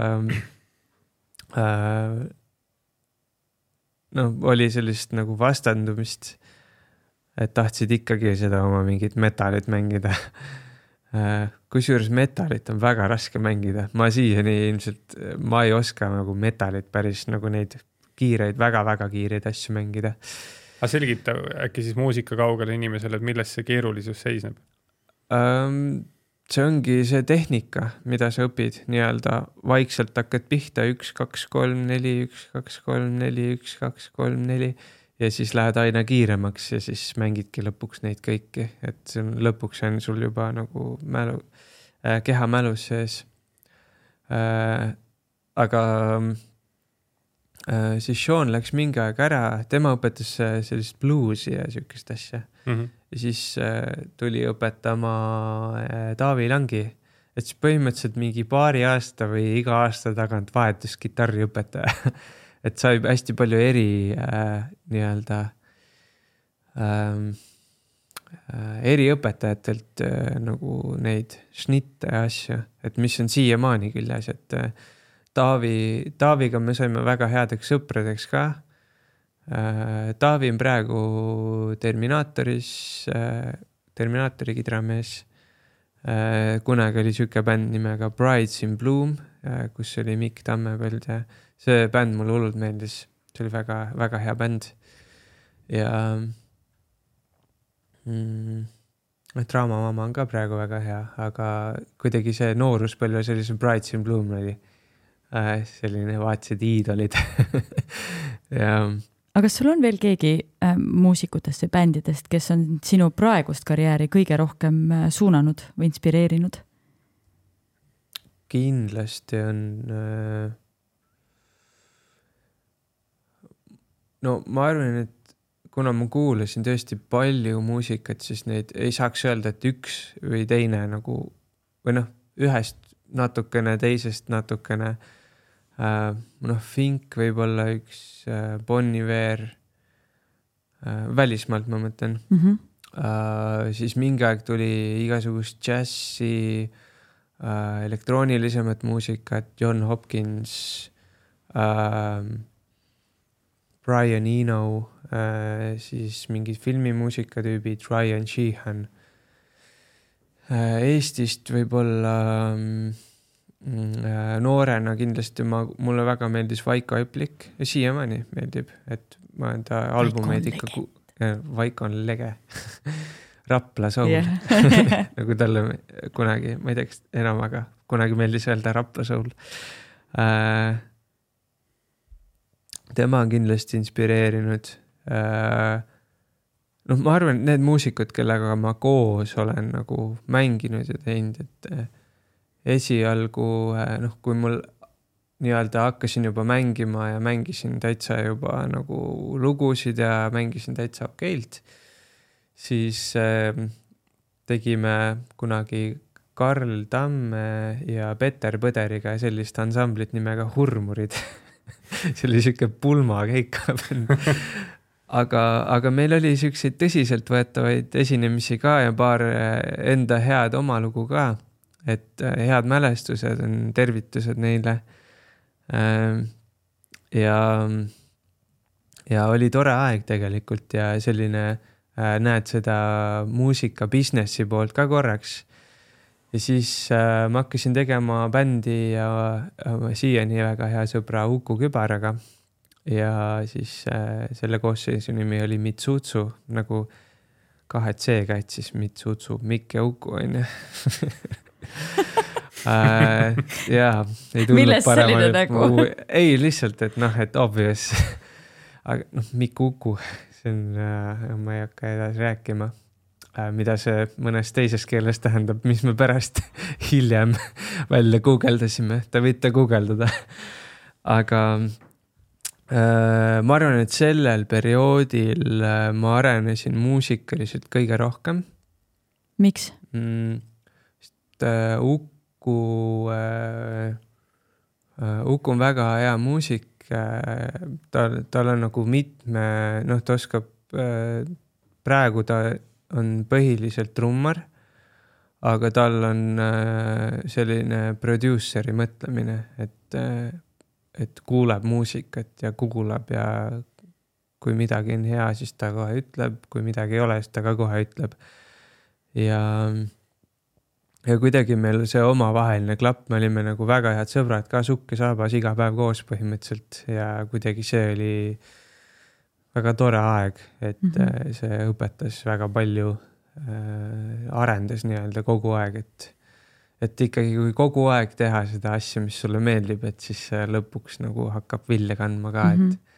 Uh, no oli sellist nagu vastandumist, et tahtsid ikkagi seda oma mingit metalit mängida. Uh, kusjuures metalit on väga raske mängida. Ma siiani ilmselt, ma ei oska nagu metalit päris nagu neid kiireid, väga-väga kiireid asju mängida. Aga selgita äkki siis muusika kaugele inimesele, et milles see keerulisus seisneb? Um, see ongi see tehnika, mida sa õpid, nii-öelda vaikselt hakkad pihta üks, kaks, kolm, neli, üks, kaks, kolm, neli, üks, kaks, kolm, neli ja siis lähed aina kiiremaks ja siis mängidki lõpuks neid kõiki, et see on, lõpuks on sul juba nagu mälu, äh, keha mälus sees äh,. aga äh, siis Sean läks mingi aeg ära, tema õpetas sellist bluusi ja sükest asja mm. -hmm. Ja siis äh, tuli õpetama äh, Taavi Langi, et siis põhimõtteliselt mingi paari aasta või iga aasta tagant vahetus kitarriõpetaja et sai hästi palju eri äh, nii-öelda ähm, äh, eri õpetajatelt äh, nagu neid šnitte ja asju, et mis on siiamaani küljes, et äh, Taavi, Taaviga me saime väga headeks sõpradeks ka. äh, Taavi on praegu Terminaatoris äh, Terminaatori kidramees. äh, kunagi oli siuke bänd nimega Brides in Bloom, äh, kus oli Mikk Tammepõld ja see bänd mulle hullult meeldis, see oli väga, väga hea bänd ja mm, Draamamama on ka praegu väga hea, aga kuidagi see nooruspõlve sellise Brides in Bloom oli äh, selline, vaatasid iidolid ja aga kas sul on veel keegi äh, muusikutest või bändidest, kes on sinu praegust karjääri kõige rohkem äh, suunanud või inspireerinud? Kindlasti on äh, no ma arvan, et kuna ma kuulasin tõesti palju muusikat, siis neid ei saaks öelda, et üks või teine nagu, või noh, ühest natukene, teisest natukene. Äh, noh, Fink võib olla üks, äh, Bon Iver, äh, välismaalt ma mõtlen. Mm-hmm. Äh, siis mingi aeg tuli igasugust džässi, äh, elektroonilisemat muusikat, John Hopkins, äh, Brian Eno, äh, siis mingid filmimuusikatüübid, Ryan Sheehan. Äh, Eestist võib-olla äh, noorena kindlasti ma, mulle väga meeldis Vaiko Eplik ja siiamaani meeldib, et ma olen ta albumeid ikka ku... äh, Vaiko on lege Rapla soul yeah. nagu talle kunagi, ma ei tea, enam, aga kunagi meeldis öelda Rapla soul. Äh, tema on kindlasti inspireerinud. noh, ma arvan, need muusikud, kellega ma koos olen nagu mänginud ja teinud, et esialgu, noh, kui mul nii-öelda hakkasin juba mängima ja mängisin täitsa juba nagu lugusid ja mängisin täitsa okeilt, siis tegime kunagi Karl Tamme ja Peter Põderiga sellist ansamblit nimega Hurmurid. see oli siuke pulmakeik. aga, aga meil oli siukseid tõsiselt võetavaid esinemisi ka ja paar enda head oma lugu ka, et head mälestused on tervitused neile. ja ja oli tore aeg tegelikult ja selline näed seda muusika businessi poolt ka korraks. Ja siis äh, ma hakkasin tegema bändi ja äh, siiani väga hea sõbra Uku Kübaraga. Ja siis äh, selle koosseisu nimi oli Mitsutsu, nagu kahe C-ga, et siis Mitsutsu, Mikk ja Uku on ju. äh, jaa, ei tulnud milles selline nagu? Ei, lihtsalt, et noh, et obvious. aga noh, Mikk Uku, see on, äh, ma ei hakka edasi rääkima. Mida see mõnes teises keeles tähendab, mis me pärast hiljem välja guugeldasime. Ta võite guugeldada. Aga äh, ma arvan, et sellel perioodil äh, ma arenesin muusikaliselt kõige rohkem. Miks? Mm, sest äh, Uku, äh, äh, Uku on väga hea muusik. Äh, tal, tal on nagu mitme, noh, ta oskab äh, praegu ta on põhiliselt trummar, aga tal on selline produceri mõtlemine, et, et kuuleb muusikat ja kuulab ja kui midagi on hea, siis ta kohe ütleb, kui midagi ei ole, siis ta ka kohe ütleb. Ja, ja kuidagi meil see omavaheline klapp, me olime nagu väga head sõbrad ka Sukk ja Saabas iga päev koos põhimõtteliselt ja kuidagi see oli väga tore aeg, et mm-hmm. see õpetas väga palju, äh, arendas nii-öelda kogu aeg, et, et ikkagi kui kogu aeg teha seda asja, mis sulle meeldib, et siis lõpuks nagu hakkab vilja kandma ka. Mm-hmm. Et...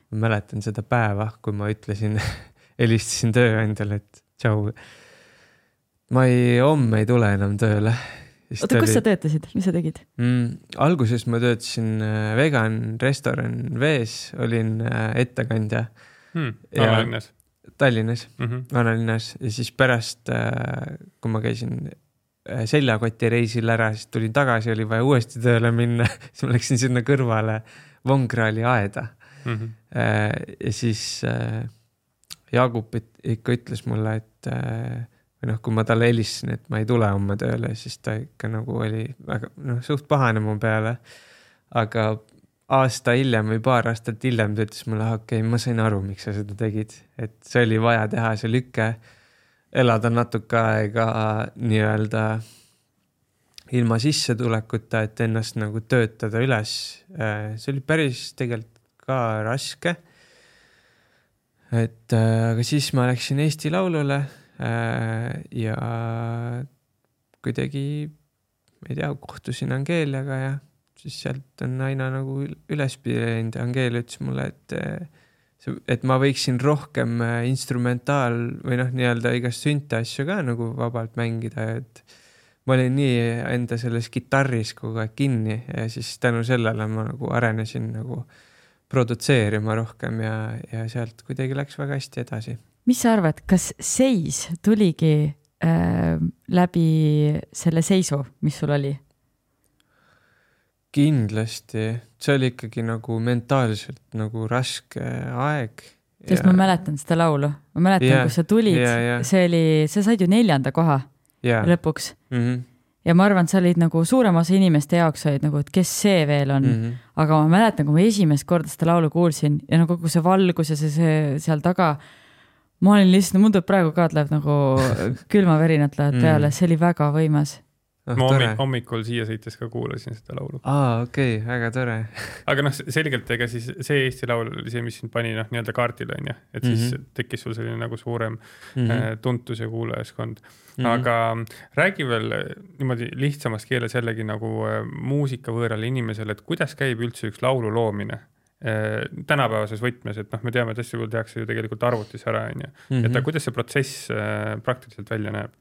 ma mäletan seda päeva, kui ma ütlesin, helistasin tööandjale, et tšau, ma ei, homme ei tule enam tööle. Oota, kus oli... sa töötasid? Mis sa tegid? Mm, alguses ma töötasin vegan restoran Vees, olin ettekandja. Hmm, Vanalinnas. Tallinnas, mm-hmm. Vanalinnas ja siis pärast, kui ma käisin seljakoti reisil ära, siis tulin tagasi, oli vaja uuesti tööle minna, siis ma läksin sinna kõrvale Vongraali aeda. Mm-hmm. Ja siis Jaagup ikka ütles mulle, et või noh, kui ma talle helistasin, et ma ei tule homme tööle, siis ta ikka nagu oli väga, noh, suht pahane mu peale. Aga aasta hiljem või paar aastat hiljem ta ütles mulle, okei, okay, ma sain aru, miks sa seda tegid. Et see oli vaja teha see lükke, elada natuke aega nii-öelda ilma sissetulekuta, et ennast nagu töötada üles. See oli päris tegelikult ka raske. Et aga siis ma läksin Eesti Laulule ja kuidagi, ma ei tea, kohtusin Angeeliaga ja siis sealt on aina nagu üles piirenud. Angeel ütles mulle, et, et ma võiksin rohkem instrumentaal või noh, nii-öelda igast sünte asju ka nagu vabalt mängida, et ma olin nii enda selles gitarris kogu aeg kinni ja siis tänu sellele ma nagu arenesin nagu produtseerima rohkem ja, ja sealt kuidagi läks väga hästi edasi. Mis sa arvad, kas seis tuligi äh, läbi selle seisu, mis sul oli? Kindlasti. See oli ikkagi nagu mentaalselt nagu raske aeg. Sest ja... ma mäletan seda laulu. Ma mäletan, yeah, kui sa tulid, yeah, yeah. see oli, sa said ju neljanda koha yeah. lõpuks. Mm-hmm. Ja ma arvan, sa olid nagu suurem osa inimeste jaoks olid nagu, et kes see veel on. Mm-hmm. Aga ma mäletan, kui ma esimest korda seda laulu kuulsin ja nagu kogu see valgus ja see, see seal taga, ma olin lihtsalt, mul tuleb praegu ka, et läheb nagu külmavärinat läheb peale, see oli väga võimas. Oh, ma hommik, hommikul siia sõites ka kuulasin seda laulu. Aa, okei, okay, väga tore. Aga noh, selgelt ega siis see Eesti laul oli see, mis sind pani noh, nii-öelda kaardile, on ja? Et siis mm-hmm. tekkis sul selline nagu suurem mm-hmm. tuntus ja kuulajaskond. Mm-hmm. Aga räägi veel niimoodi lihtsamas keeles jällegi nagu muusika võõrale inimesele, et kuidas käib üldse üks laulu loomine tänapäevases võtmes, et noh, me teame, et hästi kui tehakse ju tegelikult arvutis ära, on ja? Mm-hmm. Et kuidas see protsess praktiliselt välja näeb?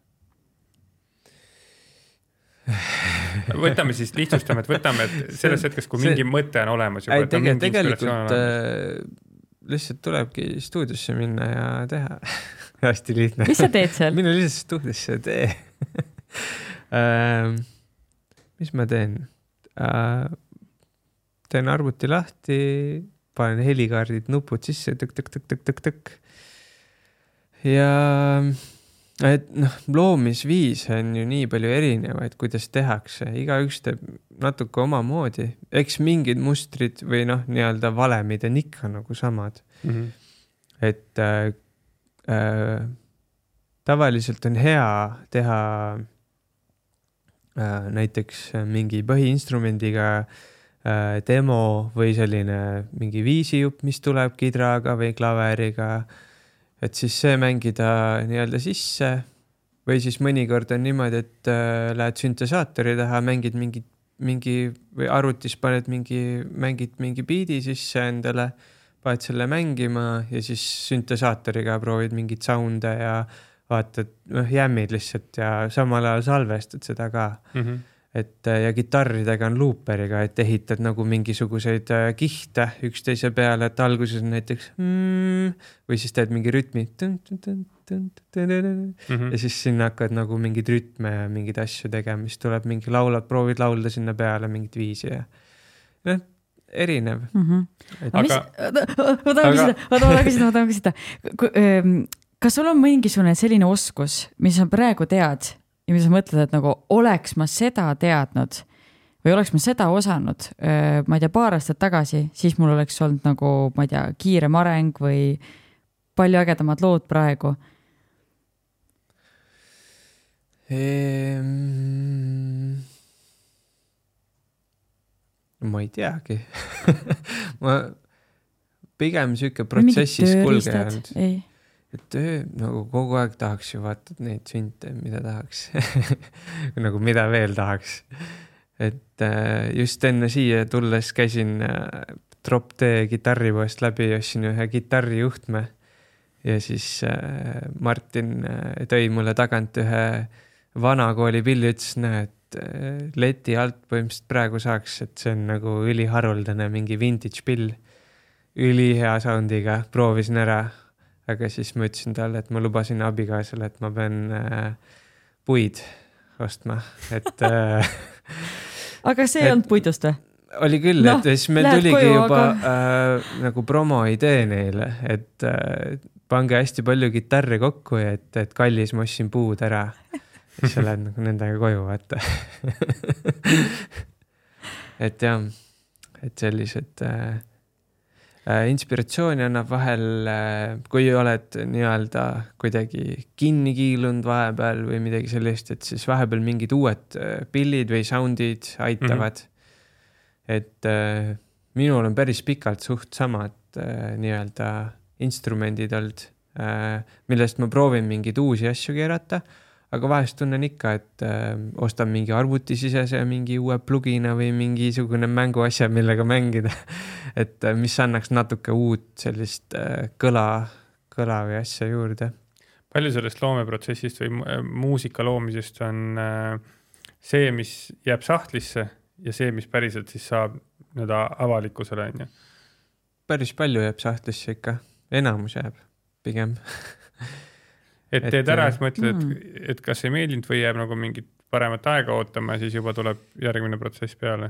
Võtame siis, lihtsustame, et võtame, et selles hetkes, kui mingi see, mõte on olemas juba, ei, tege, tegelikult äh, lihtsalt tulebki stuudiosse minna ja teha. Hästi lihtne. Mis sa teed seal? Minu lihtsalt stuudiosse tee. äh, mis ma teen? Äh, teen arvuti lahti, panen helikaardid, nupud sisse, tõk, tõk, tõk, tõk, tõk, tõk. Ja... et noh, loomisviis on ju nii palju erinevaid, kuidas tehakse. Iga üks teeb natuke oma moodi. Eks mingid mustrid või noh, nii-öelda valemid on ikka nagu samad. Mm-hmm. Et äh, äh, tavaliselt on hea teha äh, näiteks mingi põhiinstrumendiga äh, demo või selline mingi viisijupp, mis tuleb kidraga või klaveriga. Et siis see mängida nii-öelda sisse või siis mõnikord on niimoodi, et äh, lähed süntesaatori taha, mängid mingi, mingi või arvutis paned mingi, mängid mingi biidi sisse endale, paned selle mängima ja siis süntesaatoriga proovid mingit sounde ja vaatad, noh, jämmid lihtsalt ja samal ajal salvestad seda ka. Mm-hmm. Et, ja kitarridega on looperiga, et ehitad nagu mingisuguseid kihte üksteise peale, et alguses on näiteks mm, või siis teed mingi rütmi mm-hmm. ja siis sinna hakkad nagu mingid rütme ja mingid asju tegema, mis tuleb mingi laulad, proovid laulda sinna peale mingit viisi ja noh, erinev. Mm-hmm. Et... Aga... Mis... ma tahan küsida, ma tahan küsida, ma tahan küsida. Kas sul on mingisugune selline oskus, mis sa praegu tead ja mis sa mõtled, et nagu oleks ma seda teadnud või oleks ma seda osanud, ma ei tea, paar aastat tagasi, siis mul oleks olnud nagu, ma ei tea, kiirem areng või palju ägedamad lood praegu? Ehm... ma ei teagi. ma pigem süke protsessis kulgenud. Ei. Et töö, nagu kogu aeg tahaks ju vaatad neid sünte, mida tahaks. nagu mida veel tahaks. Et just enne siia tulles käisin Drop D kitarripoest läbi, ostsin ühe kitarrijuhtme ja siis äh, Martin äh, tõi mulle tagant ühe vana kooli pilli, ütles, näe, et äh, leti alt põhimõtteliselt praegu saaks, et see on nagu üliharuldane mingi vintage pill, ülihea soundiga, proovisin ära, aga siis ma ütlesin talle, et ma lubasin abikaasale, et ma pean äh, puid ostma, et äh, aga see ei olnud puidust või? Oli küll, no, et siis meil tuligi koju, juba aga... äh, nagu promo idee neile, et äh, pange hästi palju kitarre kokku ja et, et kallis, ma ostsin puud ära. Ja sa lähed nagu nendega koju, vaata. et jah, et sellised äh, äh, inspiratsiooni annab vahel, äh, kui oled nii-öelda kuidagi kinni kiilunud vahepeal või midagi sellist, et siis vahepeal mingid uued äh, pillid või soundid aitavad. Mm-hmm. Et äh, minul on päris pikalt suht samad äh, nii-öelda instrumendid olnud, äh, millest ma proovin mingeid uusi asju keerata, aga vahest tunnen ikka, et äh, ostan mingi arvutisisese mingi uue plugina või mingisugune mänguasja, millega mängida, et äh, mis annaks natuke uut sellist äh, kõla, kõla või asja juurde. Palju sellest loomeprotsessist või muusika loomisest on äh, see, mis jääb sahtlisse ja see, mis päriselt siis saab nõnda avalikkusele, on ju? Päris palju jääb sahtlisse ikka. Enamus jääb pigem. et teed ära, siis mõtled, et, et kas ei meeldinud või jääb nagu mingit paremat aega ootama ja siis juba tuleb järgmine protsess peale?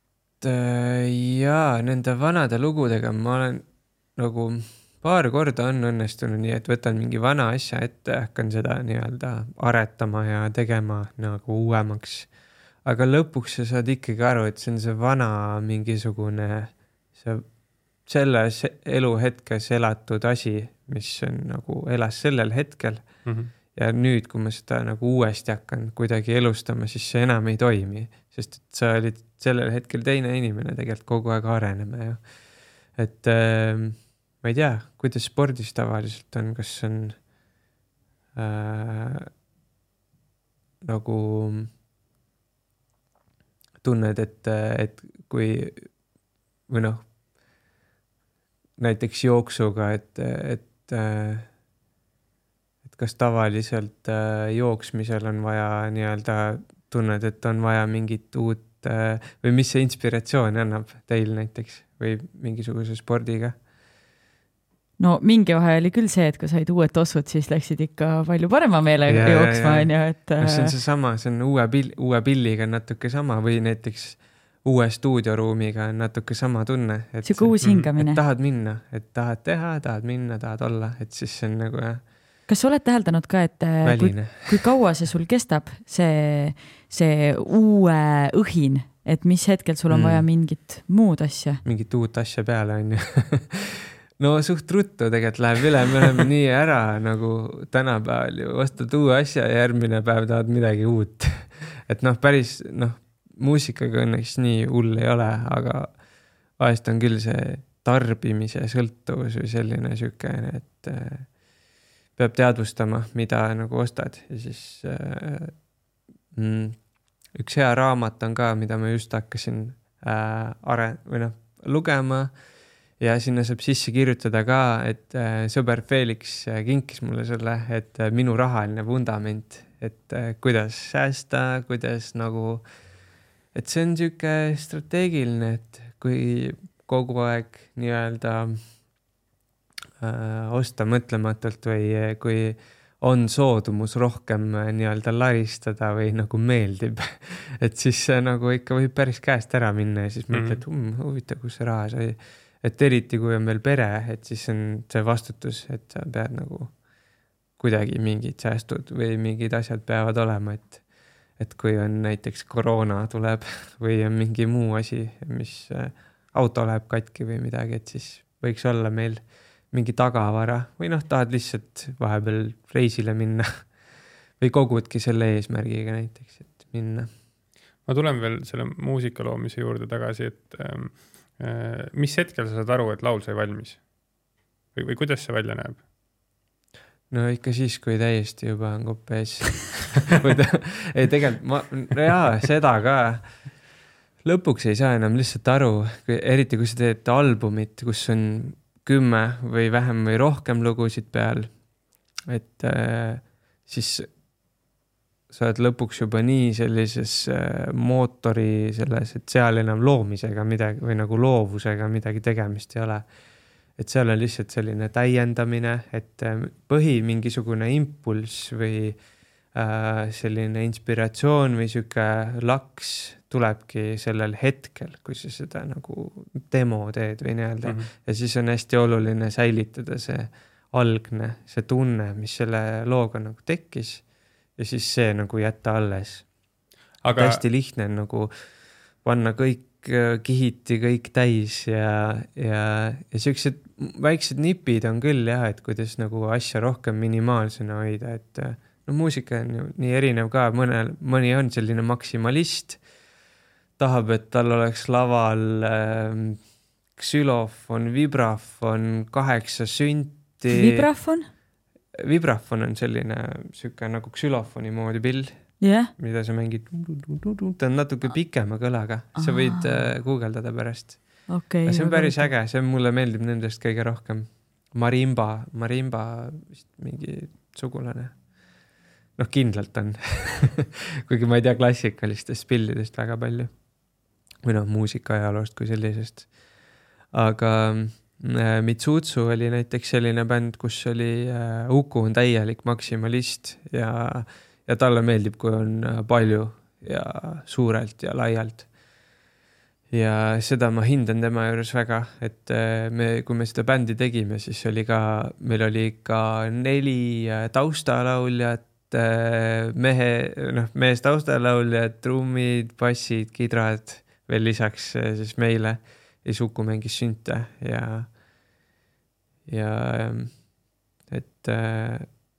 Jaa, nende vanade lugudega ma olen nagu paar korda on õnnestunud nii, et võtan mingi vana asja ette, hakkan seda nii-öelda aretama ja tegema nagu uuemaks. Aga lõpuks sa saad ikkagi aru, et see on see vana mingisugune see, selles eluhetkes elatud asi, mis on nagu elas sellel hetkel. Mm-hmm. Ja nüüd, kui ma seda nagu uuesti hakkan kuidagi elustama, siis see enam ei toimi, sest et sa olid sellel hetkel teine inimene tegelikult kogu aeg areneme. Ja. Et äh, ma ei tea, kuidas spordis tavaliselt on, kas on äh, nagu tunned, et, et kui või noh, näiteks jooksuga, et, et, et kas tavaliselt jooksmisel on vaja nii-öelda tunned, et on vaja mingit uut või mis see inspiratsioon annab teil näiteks või mingisuguse spordiga? No mingi vahe oli küll see, et kui said uued tossud, siis läksid ikka palju parema meelega ja, jooksma. Ja, ja. Et, no, see on see sama, see on uue, pill, uue pilliga natuke sama või näiteks uue stuudioruumiga on natuke sama tunne. Siuke uus hingamine. Et tahad minna, et tahad teha, tahad minna, tahad olla, et siis see on nagu jah. Kas sa oled täheldanud ka, et kui, kui kaua see sul kestab, see, see uue õhin, et mis hetkel sul on mm. vaja mingit muud asja? Mingit uut asja peale on ju. No suht ruttu tegelikult läheb üle, me oleme nii ära nagu tänapäeval ju ostad uue asja ja järgmine päev tahad midagi uut. Et noh, päris noh, muusikaga õnneks nii hull ei ole, aga vahest on küll see tarbimise sõltuvus või selline sükene, et äh, peab teadvustama, mida nagu ostad. Ja siis äh, mm, üks hea raamat on ka, mida ma just hakkasin äh, are, või noh, lugema. Ja sinna saab sisse kirjutada ka, et äh, sõber Felix äh, kinkis mulle selle, et äh, minu rahaline vundament, et äh, kuidas säästa, kuidas nagu, et see on siuke strateegiline, et kui kogu aeg nii-öelda äh, osta mõtlematult või kui on soodumus rohkem äh, nii-öelda laristada või nagu meeldib, et siis see nagu ikka võib päris käest ära minna ja siis mm-hmm. mõtled, um, huvitav, kus see raha sai. Et eriti, kui on veel pere, et siis on see vastutus, et sa pead nagu kuidagi mingid säästud või mingid asjad peavad olema, et, et kui on näiteks koroona tuleb või on mingi muu asi, mis auto läheb katki või midagi, et siis võiks olla meil mingi tagavara või noh, tahad lihtsalt vahepeal reisile minna või kogudki selle eesmärgiga näiteks, et minna. Ma tulen veel selle muusika loomise juurde tagasi, et ähm, mis hetkel sa saad aru, et laul sai valmis? Või, või kuidas see välja näeb? No ikka siis, kui täiesti juba on kopp ees. ei, tegelikult ma, no jaa, seda ka. lõpuks ei saa enam lihtsalt aru, eriti kui sa teed albumit, kus on kümme või vähem või rohkem lugusid peal, et äh, siis sa oled lõpuks juba nii sellises äh, mootori selles, et seal enam loomisega midagi või nagu loovusega midagi tegemist ei ole. Et seal on lihtsalt selline täiendamine, et äh, põhi mingisugune impulss või äh, selline inspiratsioon või siuke laks tulebki sellel hetkel, kui sa seda nagu demo teed või nii-öelda. Mm-hmm. Ja siis on hästi oluline säilitada see algne, see tunne, mis selle looga nagu tekkis ja siis see nagu jätta alles. Aga hästi lihtne on nagu panna kõik kihiti, kõik täis ja, ja, ja siuksed väiksed nipid on küll jah, et kuidas nagu asja rohkem minimaalsena hoida, et no muusika on ju nii erinev ka, mõnel, mõni on selline maksimalist, tahab, et tal oleks laval äh, ksülofon, vibrafon, kaheksa sünti. Vibrafon? Vibrafon on selline siuke nagu ksülofoni moodi pill, yeah. mida sa mängid. Ta on natuke pikema kõlaga. Sa võid äh, guugeldada pärast. Okay, see on päris äge, see mulle meeldib nendest kõige rohkem. Marimba, marimba vist mingi sugulane. Noh, kindlalt on. Kuigi ma ei tea klassikalistest pillidest väga palju. Või noh, muusika ajaloost kui sellisest. Aga äh, Mitsutsu oli näiteks selline bänd, kus oli äh, Uku on täielik maksimalist ja, ja talle meeldib, kui on palju ja suurelt ja laialt. Ja seda ma hindan tema juures väga, et äh, me, kui me seda bändi tegime, siis oli ka, meil oli ka neli äh, taustalauljat, äh, mehe, noh, mees taustalauljad, trummid, bassid, kidrad, veel lisaks siis meile ja Suku mängis sünte ja, ja et äh,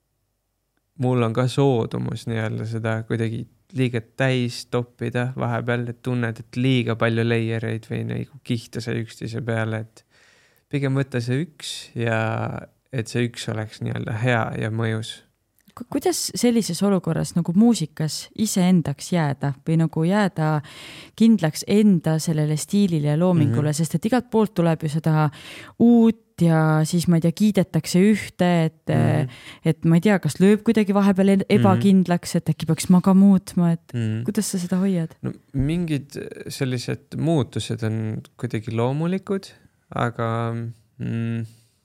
mul on ka soodumus nii-öelda seda kuidagi liiga täis toppida vahepeal, et tunned, et liiga palju leiereid või nagu kihta see üksteise peale, et pigem võtta see üks ja et see üks oleks nii-öelda hea ja mõjus. Kuidas sellises olukorras nagu muusikas iseendaks jääda või nagu jääda kindlaks enda sellele stiilile ja loomingule, mm-hmm. sest et igalt poolt tuleb ju seda uut ja siis ma ei tea, kiidetakse ühte, et, mm-hmm. et ma ei tea, kas lööb kuidagi vahepeal ebakindlaks, et äkki peaks maga muutma, et mm-hmm. kuidas sa seda hoiad? No, mingid sellised muutused on kuidagi loomulikud, aga mm,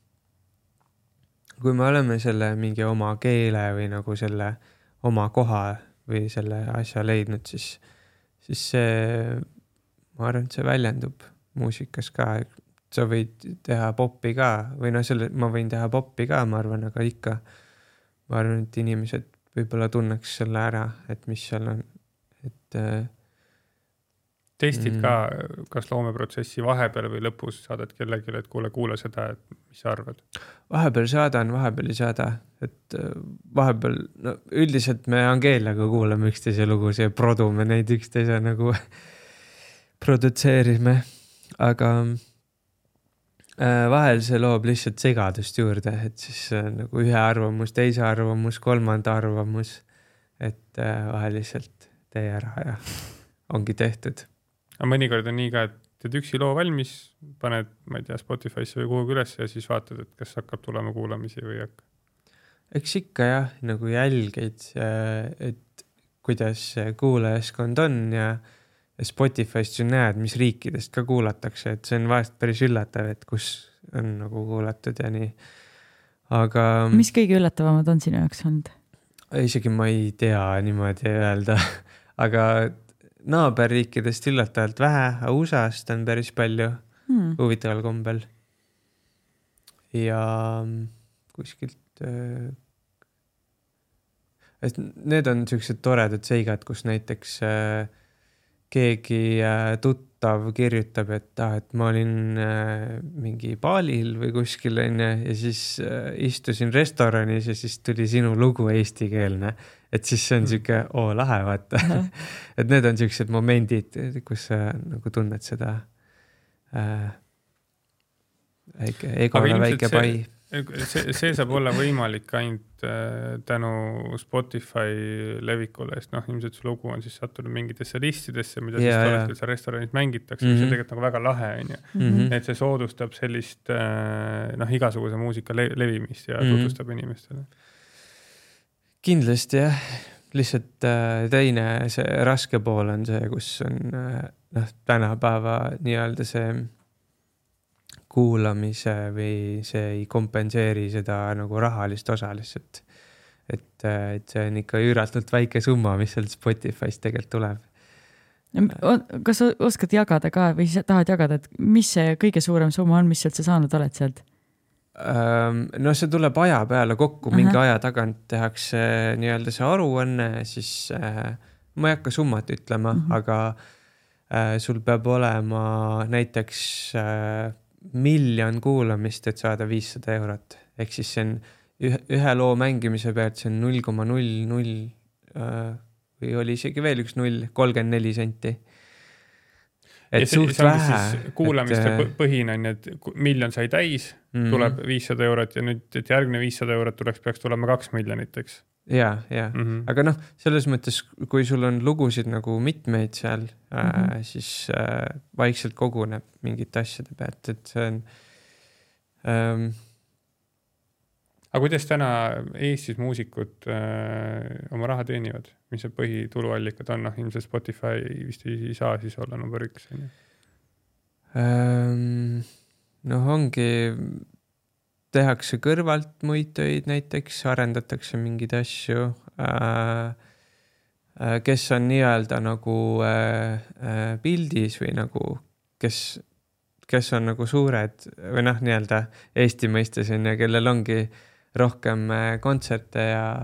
kui me oleme selle mingi oma keele või nagu selle oma koha või selle asja leidnud, siis, siis see, ma arvan, et see väljendub muusikas ka. Sa võid teha popi ka või no selle, ma võin teha popi ka, ma arvan, aga ikka ma arvan, et inimesed võib-olla tunneks selle ära, et mis seal on, et testid mm. ka, kas loomeprotsessi vahepeal või lõpus saadad kellegi, et kuule, kuule seda, et mis sa arvad? Vahepeal saadan, vahepeal ei saada, et vahepeal, no üldiselt me Angeeliaga kuulame üksteise lugusid ja produme neid üksteise nagu produtseerime, aga äh, vahel see loob lihtsalt segadust juurde, et siis äh, nagu ühe arvamus, teise arvamus, kolmanda arvamus, et äh, vahel lihtsalt tee ära ja ongi tehtud. Aga mõnikord on nii ka, et teed üksi loo valmis, paned, ma ei tea, Spotify'sse või kuhugi üles ja siis vaatad, et kas hakkab tulema kuulamisi või hakka. Eks ikka jah, nagu jälgid, et kuidas kuulajaskond on ja Spotify'st ju näed, mis riikidest ka kuulatakse, et see on vahest päris üllatav, et kus on nagu kuulatud ja nii. Aga mis kõige üllatavamad on sinu jaoks olnud? Isegi ma ei tea niimoodi öelda, aga naaberriikidest üllatavalt vähe, U S A-st on päris palju hmm. huvitaval kombel. Ja kuskilt et need on sellised toredad seigad, kus näiteks äh, keegi äh, tuttav kirjutab, et ah, et ma olin äh, mingi baalil või kuskil enne ja siis äh, istusin restoranis ja siis tuli sinu lugu eestikeelne. Et siis see on siuke, oo, lahe, vaata. Et need on siuksed momendid, kus sa nagu tunned seda äh, väike, egole väike pai. see, see saab olla võimalik ainult tänu Spotify levikule, sest noh, ilmselt su lugu on siis sattunud mingitesse listidesse, mida yeah, siis tolestel seal restoranis mängitakse, mm -hmm. mis on tegelikult nagu väga lahe, on ju. Mm -hmm. Et see soodustab sellist noh, igasuguse muusika le levimist ja mm -hmm. tutvustab inimestele. Kindlasti jah, lihtsalt teine see raske pool on see, kus on noh, tänapäeva nii-öelda see kuulamise või see ei kompenseeri seda nagu rahalist osa lihtsalt. Et, et see on ikka üüratult väike summa, mis sealt Spotify's tegelikult tuleb. Kas oskad jagada ka või tahad jagada, et mis see kõige suurem summa on, mis sealt sa saanud oled sealt? No see tuleb aja peale kokku, Aha. mingi aja tagant tehakse nii-öelda see aruanne, siis äh, ma ei hakka summat ütlema, uh -huh. aga äh, sul peab olema näiteks äh, miljon kuulamist, et saada viissada eurot. Ehk siis see on ühe, ühe loo mängimise pealt, see on null koma null null äh, või oli isegi veel üks null, kolmkümmend neli senti. Et see, suht see vähe. Kuulamiste et, põhine on, et miljon sai täis, mm -hmm. tuleb viissada eurot ja nüüd, et järgne viissada eurot tuleks, peaks tulema kaks miljonit, eks? Ja, ja. Mm -hmm. Aga noh, selles mõttes, kui sul on lugusid nagu mitmeid seal, mm -hmm. äh, siis äh, vaikselt koguneb mingite asjade pealt, et see on... Ähm... Aga kuidas täna Eestis muusikud äh, oma raha teenivad? Mis see põhituluallikad on? Noh, ilmselt Spotify vist ei saa siis olla number üks. Ähm, noh, ongi... tehakse kõrvalt muid töid näiteks, arendatakse mingeid asju, äh, äh, kes on nii-öelda nagu äh, äh, pildis või nagu, kes, kes on nagu suured või noh, nii-öelda Eesti mõistes on ja kellel ongi rohkem äh, kontserte ja,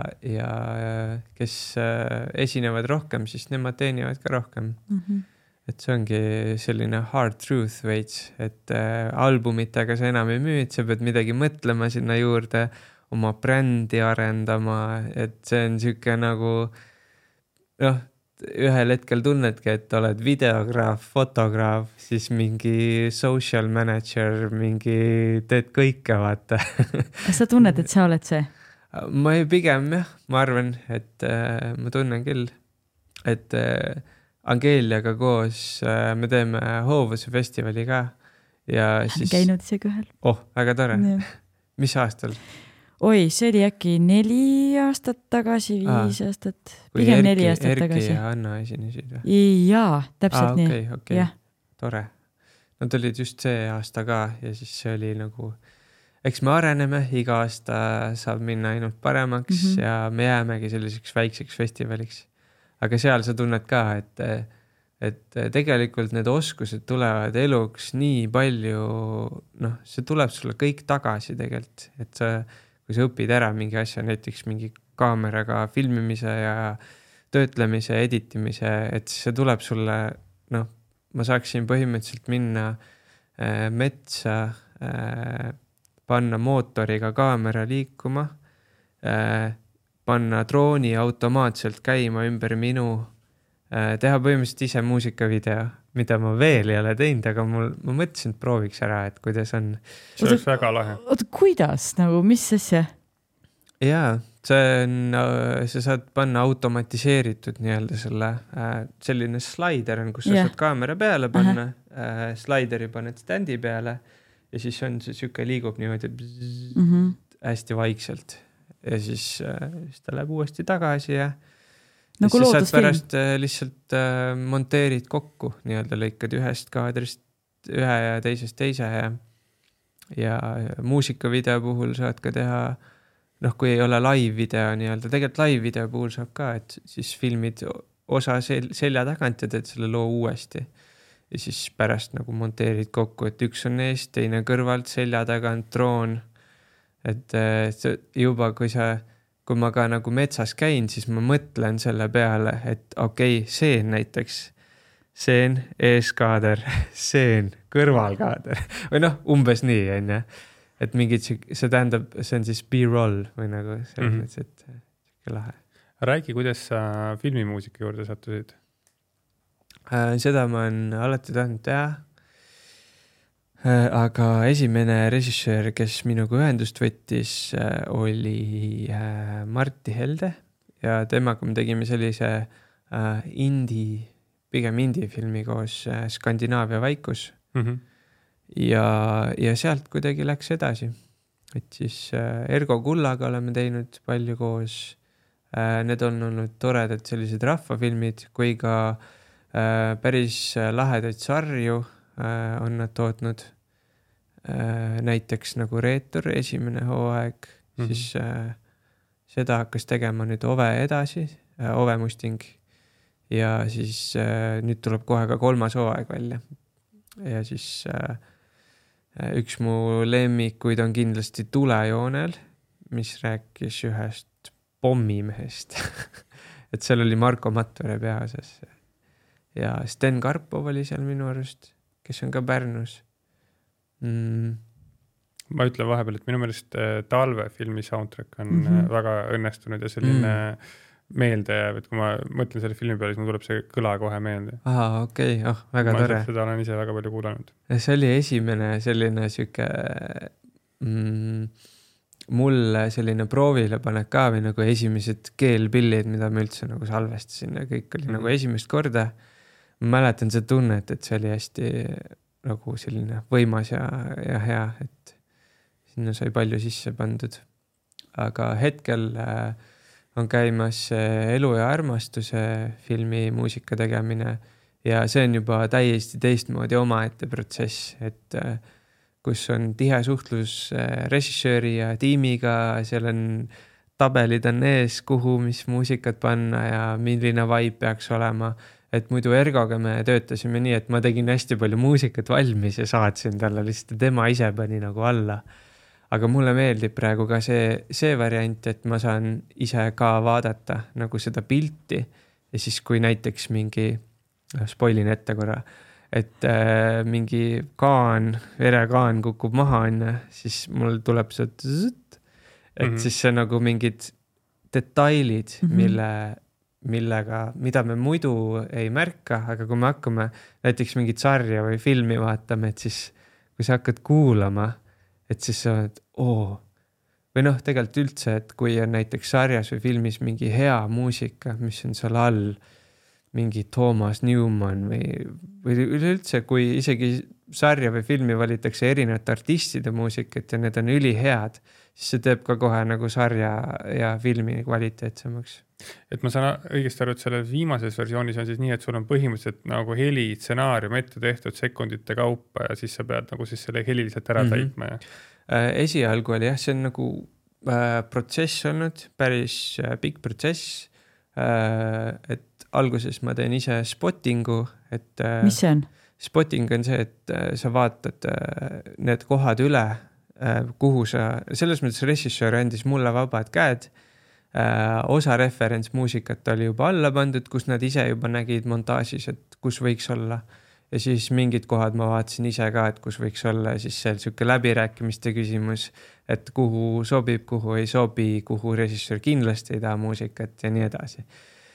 ja kes äh, esinevad rohkem, siis nemad teenivad ka rohkem. Mm-hmm. Et see ongi selline hard truth veits, et äh, albumitega sa enam ei müü, sa pead midagi mõtlema sinna juurde, oma brändi arendama, et see on siuke nagu noh, ühel hetkel tunnedki, et oled videograaf, fotograaf, siis mingi social manager, mingi teed kõike, vaata. Kas sa tunned, et sa oled see? Ma ei pigem jah, ma arvan, et äh, ma tunnen küll, et äh, Angeeliaga koos äh, me teeme Hoovuse festivali ka. Ja siis... käinud isegi ühel. Oh, väga tore. Mis aastal? Oi, see oli äkki neli aastat tagasi, viis ah, aastat. Pigem Erki, neli aastat Erki tagasi. Erki ja Anna esinesid. Jaa, täpselt ah, nii. Okay, okay. Ja. Tore. Nad olid just see aasta ka ja siis see oli nagu... Eks me areneme, iga aasta saab minna ainult paremaks mm -hmm. ja me jäämegi selliseks väikseks festivaliks. Aga seal sa tunned ka, et, et tegelikult need oskused tulevad eluks nii palju, noh, see tuleb sulle kõik tagasi tegelikult, et sa, kui sa õpid ära mingi asja, näiteks mingi kaameraga filmimise ja töötlemise, editimise, et see tuleb sulle, noh, ma saaksin põhimõtteliselt minna äh, metsa, äh, panna mootoriga kaamera liikuma, äh, panna drooni automaatselt käima ümber minu, teha põhimõtteliselt ise muusikavideo, mida ma veel ei ole teinud, aga mul, ma mõtlesin, et prooviks ära, et kuidas on. See oleks väga lahe. Oota, kuidas? Nagu, mis asja? Jaa, see on, sa saad panna automatiseeritud nii-öelda selle, selline slider on, kus sa yeah. saad kaamera peale panna, uh-huh. slideri paned standi peale ja siis on see süke liigub niimoodi bzz, mm -hmm. hästi vaikselt. Ja siis, siis ta läheb uuesti tagasi ja, nagu ja siis saad pärast lihtsalt äh, monteerid kokku, nii-öelda lõikad ühest kaadrist ühe ja teisest teise ja, ja muusikavideo puhul saad ka teha, noh, kui ei ole live-video nii-öelda, tegelikult live-video puhul saab ka, et siis filmid osa sel selja tagant ja teed selle loo uuesti ja siis pärast nagu monteerid kokku, et üks on eest, teine kõrvalt, selja tagant, droon. Et juba, kui sa, kui ma ka nagu metsas käin, siis ma mõtlen selle peale, et okei, okay, seen näiteks, seen, eeskaader, seen, kõrvalkaader või noh, umbes nii, on ja. Et mingid, see tähendab, see on siis B-roll või nagu selles mõttes, mm -hmm. et lahe. Räägi, kuidas sa filmimuusika juurde sattusid? Äh, seda ma olen alati tahtnud teha. aga esimene režissöör, kes minuga ühendust võttis, oli Martti Helde ja temaga me tegime sellise indie, pigem indie filmi koos Skandinaavia vaikus. Mm-hmm. Ja, ja sealt kuidagi läks edasi. Et siis Ergo Kullaga oleme teinud palju koos. Need on olnud toredad sellised rahvafilmid, kui ka päris lahedaid sarju on nad tootnud. Näiteks nagu Reetur, esimene hooaeg, mm-hmm. siis seda hakkas tegema nüüd Ove edasi, Ove Musting. Ja siis nüüd tuleb kohe ka kolmas hooaeg välja. Ja siis üks mu lemmikuid on kindlasti Tulejoonel, mis rääkis ühest pommimehest. Et seal oli Marko Matvere peaosas. Ja Sten Karpov oli seal minu arust, kes on ka Pärnus. Mm. Ma ütlen vahepeal, et minu meelest Talve filmi soundtrack on mm-hmm. väga õnnestunud ja selline mm. meelde jääb, et kui ma mõtlen selle filmi peale, siis mul tuleb see kõla kohe meelde. Aha, okei, okay. oh, väga ma tore. Ma seda olen ise väga palju kuulanud. See oli esimene selline süke mm, mulle selline proovile panek ka või nagu esimesed keelpillid, mida ma üldse nagu salvestasin ja kõik oli mm. nagu esimest korda. Ma mäletan seda tunnet, et see oli hästi nagu selline võimas ja, ja hea, et sinna sai palju sisse pandud. Aga hetkel äh, on käimas Elu ja armastuse filmi muusika tegemine ja see on juba täiesti teistmoodi omaette protsess, et kus on tihe suhtlus režissööri ja tiimiga, seal on tabelid on ees, kuhu mis muusikat panna ja milline vibe peaks olema. Et muidu Ergoga me töötasime nii, et ma tegin hästi palju muusikat valmis ja saatsin talle lihtsalt tema ise pani nagu alla. Aga mulle meeldib praegu ka see, see variant, et ma saan ise ka vaadata nagu seda pilti ja siis kui näiteks mingi, spoilin ette korra, et äh, mingi kaan, verekaan kukub maha, on, siis mul tuleb see zzzt, et mm-hmm. siis see nagu mingid detailid, mm-hmm. mille, millega, mida me muidu ei märka, aga kui me hakkame näiteks mingit sarja või filmi vaatama, et siis kui sa hakkad kuulama, et siis sa oled, oo, või noh, tegelikult üldse, et kui on näiteks sarjas või filmis mingi hea muusika, mis on seal all, mingi Thomas Newman või, või üleüldse, kui isegi sarja või filmi valitakse erinevate artistide muusikat ja need on ülihead, siis see teeb ka kohe nagu sarja ja filmi kvaliteetsemaks. Et ma saan õigesti aru, et selles viimases versioonis on siis nii, et sul on põhimõtteliselt nagu heli stsenaarium ette tehtud sekundite kaupa ja siis sa pead nagu siis selle heli lihtsalt ära mm-hmm. täitma. Ja? Esialgu oli jah, see on nagu äh, protsess olnud, päris äh, pikk protsess, äh, et alguses ma teen ise spottingu, et äh, mis see on? Spotting on see, et äh, sa vaatad äh, need kohad üle, äh, kuhu sa, selles mõttes režissöör andis mulle vabad käed. Äh, osa referentsmuusikat oli juba alla pandud, kus nad ise juba nägid montaažis, et kus võiks olla. Ja siis mingid kohad ma vaatasin ise ka, et kus võiks olla. Ja siis seal selline läbirääkimiste küsimus, et kuhu sobib, kuhu ei sobi, kuhu režissöör kindlasti ei taha muusikat ja nii edasi.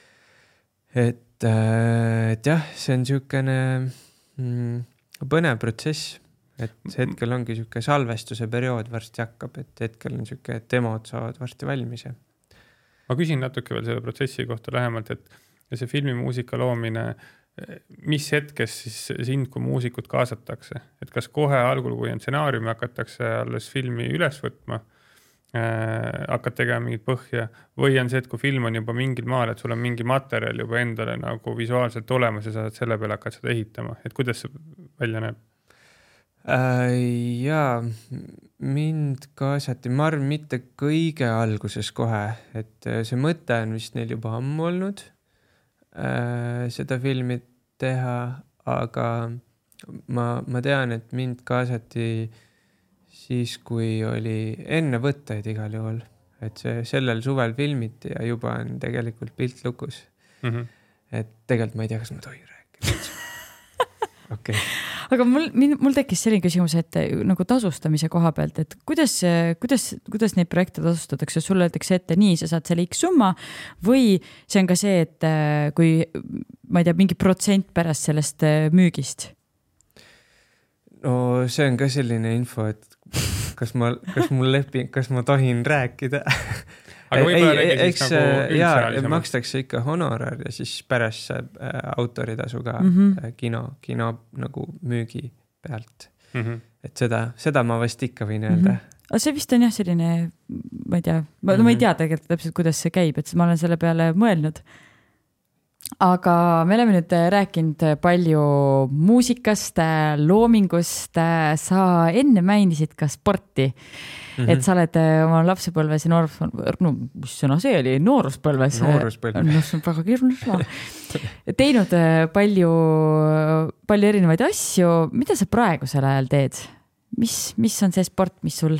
Et, äh, et jah, see on selline mm, põnev protsess. Et hetkel ongi selline salvestuse periood varsti hakkab, et hetkel on selline demod saavad varsti valmis. Ma küsin natuke veel selle protsessi kohta lähemalt, et see filmimuusika loomine, mis hetkes siis sind kui muusikut kaasatakse? Et kas kohe algul, kui on stsenaariumi, hakatakse alles filmi üles võtma, äh, hakkad tegema mingit põhja, või on see, et kui film on juba mingil maal, et sul on mingi materjal juba endale nagu visuaalselt olemas ja saad selle peale hakkad seda ehitama, et kuidas see välja näeb? Äh, jaa, mind kaasati, ma arvan mitte kõige alguses kohe, et see mõte on vist neil juba ammu olnud äh, seda filmi teha, aga ma, ma tean, et mind kaasati siis, kui oli enne võtteid igal juhul, et see sellel suvel filmiti ja juba on tegelikult pilt lukus. Mm-hmm. Et tegelikult ma ei tea, kas ma tohin rääkida. Okay. Aga mul, mul tekkis selline küsimus, et nagu tasustamise koha pealt, et kuidas, kuidas, kuidas neid projekte tasustatakse, sulle öeldakse ette nii, sa saad selle X summa või see on ka see, et kui ma ei tea, mingi protsent pärast sellest müügist? no see on ka selline info, et kas ma, kas mul leping, kas ma tohin rääkida. Aga võib-olla räägi eks, siis nagu jaa, makstakse ikka honorar ja siis pärast saab äh, autoritasu ka mm -hmm. kino, kino nagu müügi pealt. Mm -hmm. Et seda, seda ma vast ikka võin öelda. Mm -hmm. Aga see vist on jah selline, ma ei tea, ma, mm -hmm. ma ei tea tegelikult täpselt, kuidas see käib, et ma olen selle peale mõelnud. Aga me oleme nüüd rääkinud palju muusikast, loomingust, sa enne mainisid ka sporti, mm-hmm. et sa oled oma lapsepõlves ja noorus, no mis sõna see oli, nooruspõlves, nooruspõlves. No see on väga keeruline, teinud palju, palju erinevaid asju. Mida sa praegusel ajal teed? Mis, mis on see sport, mis sul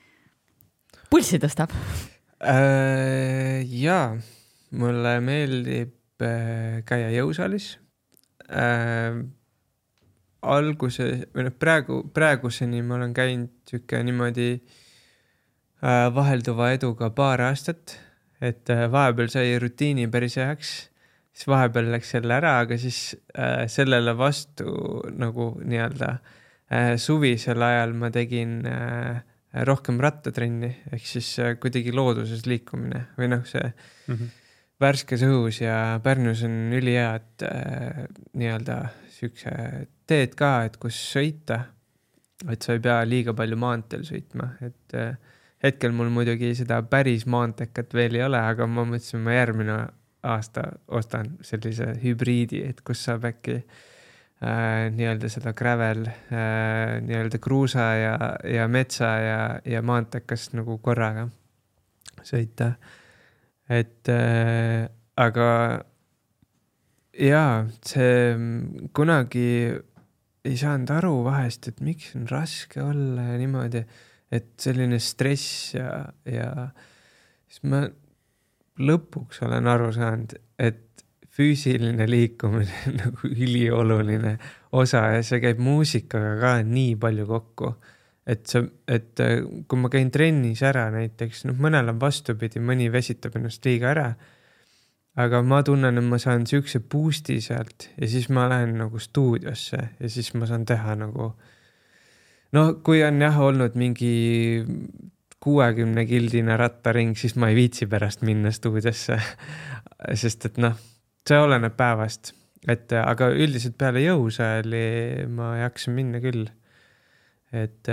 pulssi tõstab? Äh, jaa, mulle meeldib käia jõusaalis. Äh, alguse, või noh, praegu, praeguseni ma olen käinud tükke niimoodi äh, vahelduva eduga paar aastat, et äh, vahepeal sai rutiini päris heaks, siis vahepeal läks jälle ära, aga siis äh, sellele vastu nagu nii-öelda äh, suvisel ajal ma tegin äh, rohkem rattatrenni, ehk siis äh, kuidagi looduses liikumine või noh, see mm-hmm. värskes õhus ja Pärnus on ülihea, et äh, nii-öelda sükse teed ka, et kus sõita, et sa ei pea liiga palju maanteel sõitma, et äh, hetkel mul muidugi seda päris maantekat veel ei ole, aga ma mõtlesin, ma järgmine aasta ostan sellise hübriidi, et kus saab äkki äh, nii-öelda seda gravel, äh, nii-öelda kruusa ja, ja metsa ja, ja maantekast nagu korraga sõita. Et äh, aga jaa, see kunagi ei saanud aru vahest, et miks on raske olla ja niimoodi, et selline stress ja, ja siis ma lõpuks olen aru saanud, et füüsiline liikumine on nagu ülioluline osa ja see käib muusikaga ka nii palju kokku. Et, see, et kui ma käin trennis ära näiteks, noh mõnel on vastupidi, mõni vesitab ennast liiga ära, aga ma tunnen, et ma saan siukse boosti sealt ja siis ma lähen nagu stuudiosse ja siis ma saan teha nagu, no kui on jah olnud mingi kuuekümne kildine rattaring, siis ma ei viitsi pärast minna stuudiosse, sest et noh, see oleneb päevast, et aga üldiselt peale jõusaali ma jaksan minna küll. Et,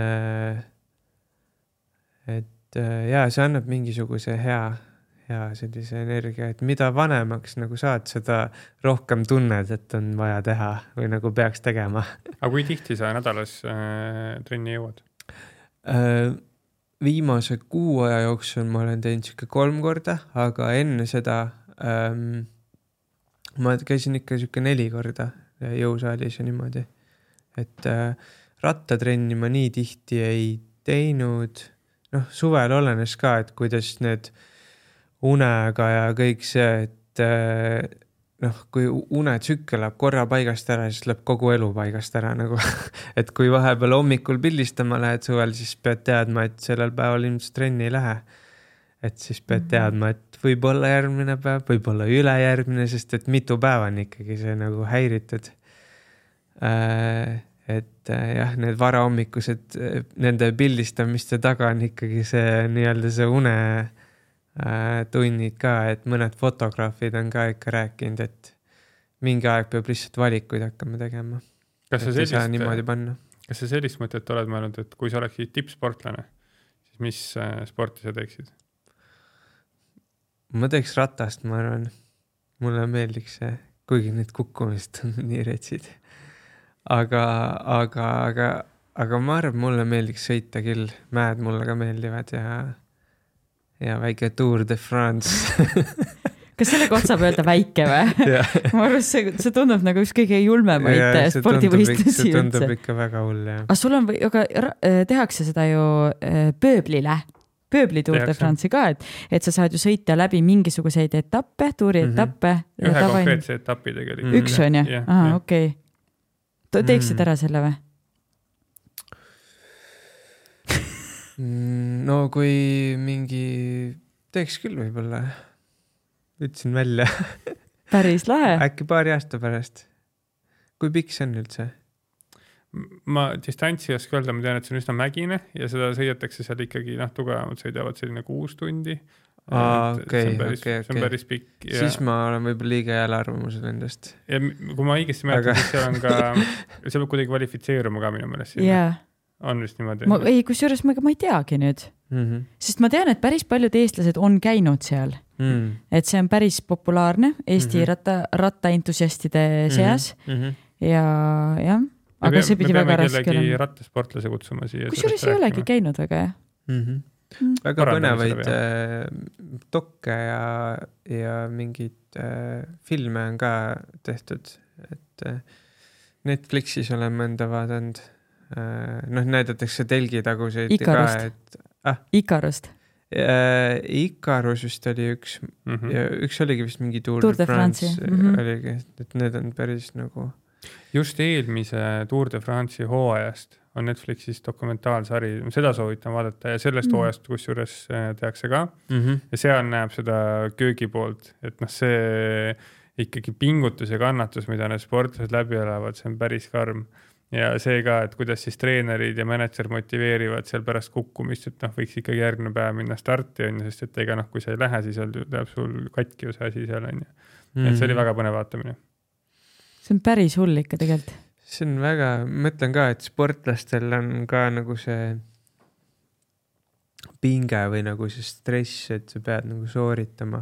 et jaa, see annab mingisuguse hea, hea sellise energia, et mida vanemaks nagu saad, seda rohkem tunned, et on vaja teha või nagu peaks tegema. Aga kui tihti sa nädalas äh, trenni jõuad? Äh, viimase kuu aja jooksul ma olen teinud siuke kolm korda, aga enne seda ähm, ma käisin ikka siuke neli korda jõusaalis ja niimoodi, et äh, rattatrenni ma nii tihti ei teinud. Noh, suvel olenes ka, et kuidas need unega ja kõik see, et noh, kui unetsükkel läheb korra paigast ära, siis läheb kogu elu paigast ära nagu. Et kui vahepeal hommikul pildistama lähed suvel, siis pead teadma, et sellel päeval ilmselt trenni ei lähe. Et siis pead teadma, et võib-olla järgmine päev, võib-olla ülejärgmine, sest et mitu päeva on ikkagi see nagu häiritud. Äh, et jah, need varahommikused, nende pildistamiste taga on ikkagi see nii-öelda see une äh, tunnid ka, et mõned fotograafid on ka ikka rääkinud, et mingi aeg peab lihtsalt valikuid hakkama tegema. Kas sa sellist, niimoodi panna. Kas sa sellist mõtet oled mõelnud, et kui sa oleksid tippsportlane, siis mis äh, sporti sa teeksid? Ma teeks ratast, ma arvan. Mulle meeldiks see, kuigi need kukkumist on nii retsid. Aga, aga, aga, aga ma arvan, mulle meeldiks sõita küll. Mäed mulle ka meeldivad ja, ja väike Tour de France. Kas selle kohta saab öelda väike või? Ma arvan, see, see tundub nagu üks kõige julmemaid spordivõistlusi. See tundub ikka väga hull, jah. Aga sul on, aga tehakse seda ju pööblile, pööbli Tour de France'i ka, et, et sa saad ju sõita läbi mingisuguseid etappe, tuuri mm-hmm. etappe. Ühe tavain... konkreetse etapi tegelikult. Üks on, jah? Yeah, Aha, yeah. okei. Okay. Teeksid ära selle või? No kui mingi teeks küll võib-olla. Ütlesin välja. Päris lahe. Äkki paari aasta pärast. Kui pikk see on üldse? ma distantsi ei oska öelda, ma tean, et see on üsna mägine ja seda sõidetakse seal ikkagi, noh, tugevamad sõidavad selline kuus tundi. Aa, okei, see on päris, okei, see on okei. päris pikk. Ja, Siis ma olen võib-olla liiga jälle arvamusel endast. ja kui ma õigesti mäletan, siis seal on ka, see peab kuidagi kvalifitseeruma ka minu meelest. Yeah. On vist niimoodi. Ma, ei, kus juures ma, ma ei teagi nüüd. Mm-hmm. Sest ma tean, et päris paljud eestlased on käinud seal. Mm. Et see on päris populaarne Eesti mm-hmm. ratta, rattaentusiastide seas. Mm-hmm. Ja jah, aga me, see pidi väga raske olema. Me peame kellegi rattasportlase kutsuma siia. Kus juures ei olegi käinud väga, jah? Mm-hmm. Mm. Väga põnevaid äh, dokke ja, ja mingid äh, filme on ka tehtud, et äh, Netflixis olen mõnda vaadanud. Äh, noh, näidatakse telgitaguseid Ikarust. ka, et ah, Ikarust. Äh, Ikarus vist oli üks mm-hmm. ja üks oligi vist mingi Tour, Tour de France, France mm-hmm. oligi, et need on päris nagu just eelmise Tour de France'i hooajast on Netflixis dokumentaalsari, seda soovitan vaadata ja sellest mm. hooajast, kus juures tehakse ka mm-hmm. ja seal näeb seda köögi poolt, et noh, see ikkagi pingutus ja kannatus, mida need sportlased läbi elavad, see on päris karm ja see ka, et kuidas siis treenerid ja manager motiveerivad seal pärast kukkumist, et noh, võiks ikkagi järgmine päev minna starti, on, sest et ega noh, kui sa ei lähe, siis läheb sul katki ju see asi seal on ju. Mm-hmm. Et see oli väga põnev vaatamine. See on päris hull ikka tegelikult. See on väga, mõtlen ka, et sportlastel on ka nagu see pinge või nagu see stress, et sa pead nagu sooritama.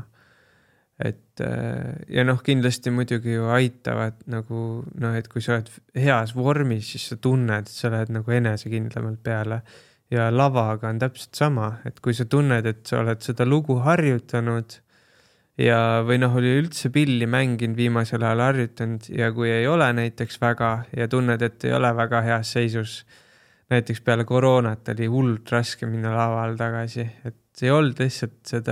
Et ja noh, kindlasti muidugi ju aitavad nagu, noh, et kui sa oled heas vormis, siis sa tunned, et sa oled nagu enesekindlamalt peale. Ja lavaga on täpselt sama, et kui sa tunned, et sa oled seda lugu harjutanud ja või noh, oli üldse pilli mänginud viimasel ajal harjutanud ja kui ei ole näiteks väga ja tunned, et ei ole väga heas seisus, näiteks peale koroonat oli hullt raske minna laval tagasi, et ei olnud lihtsalt seda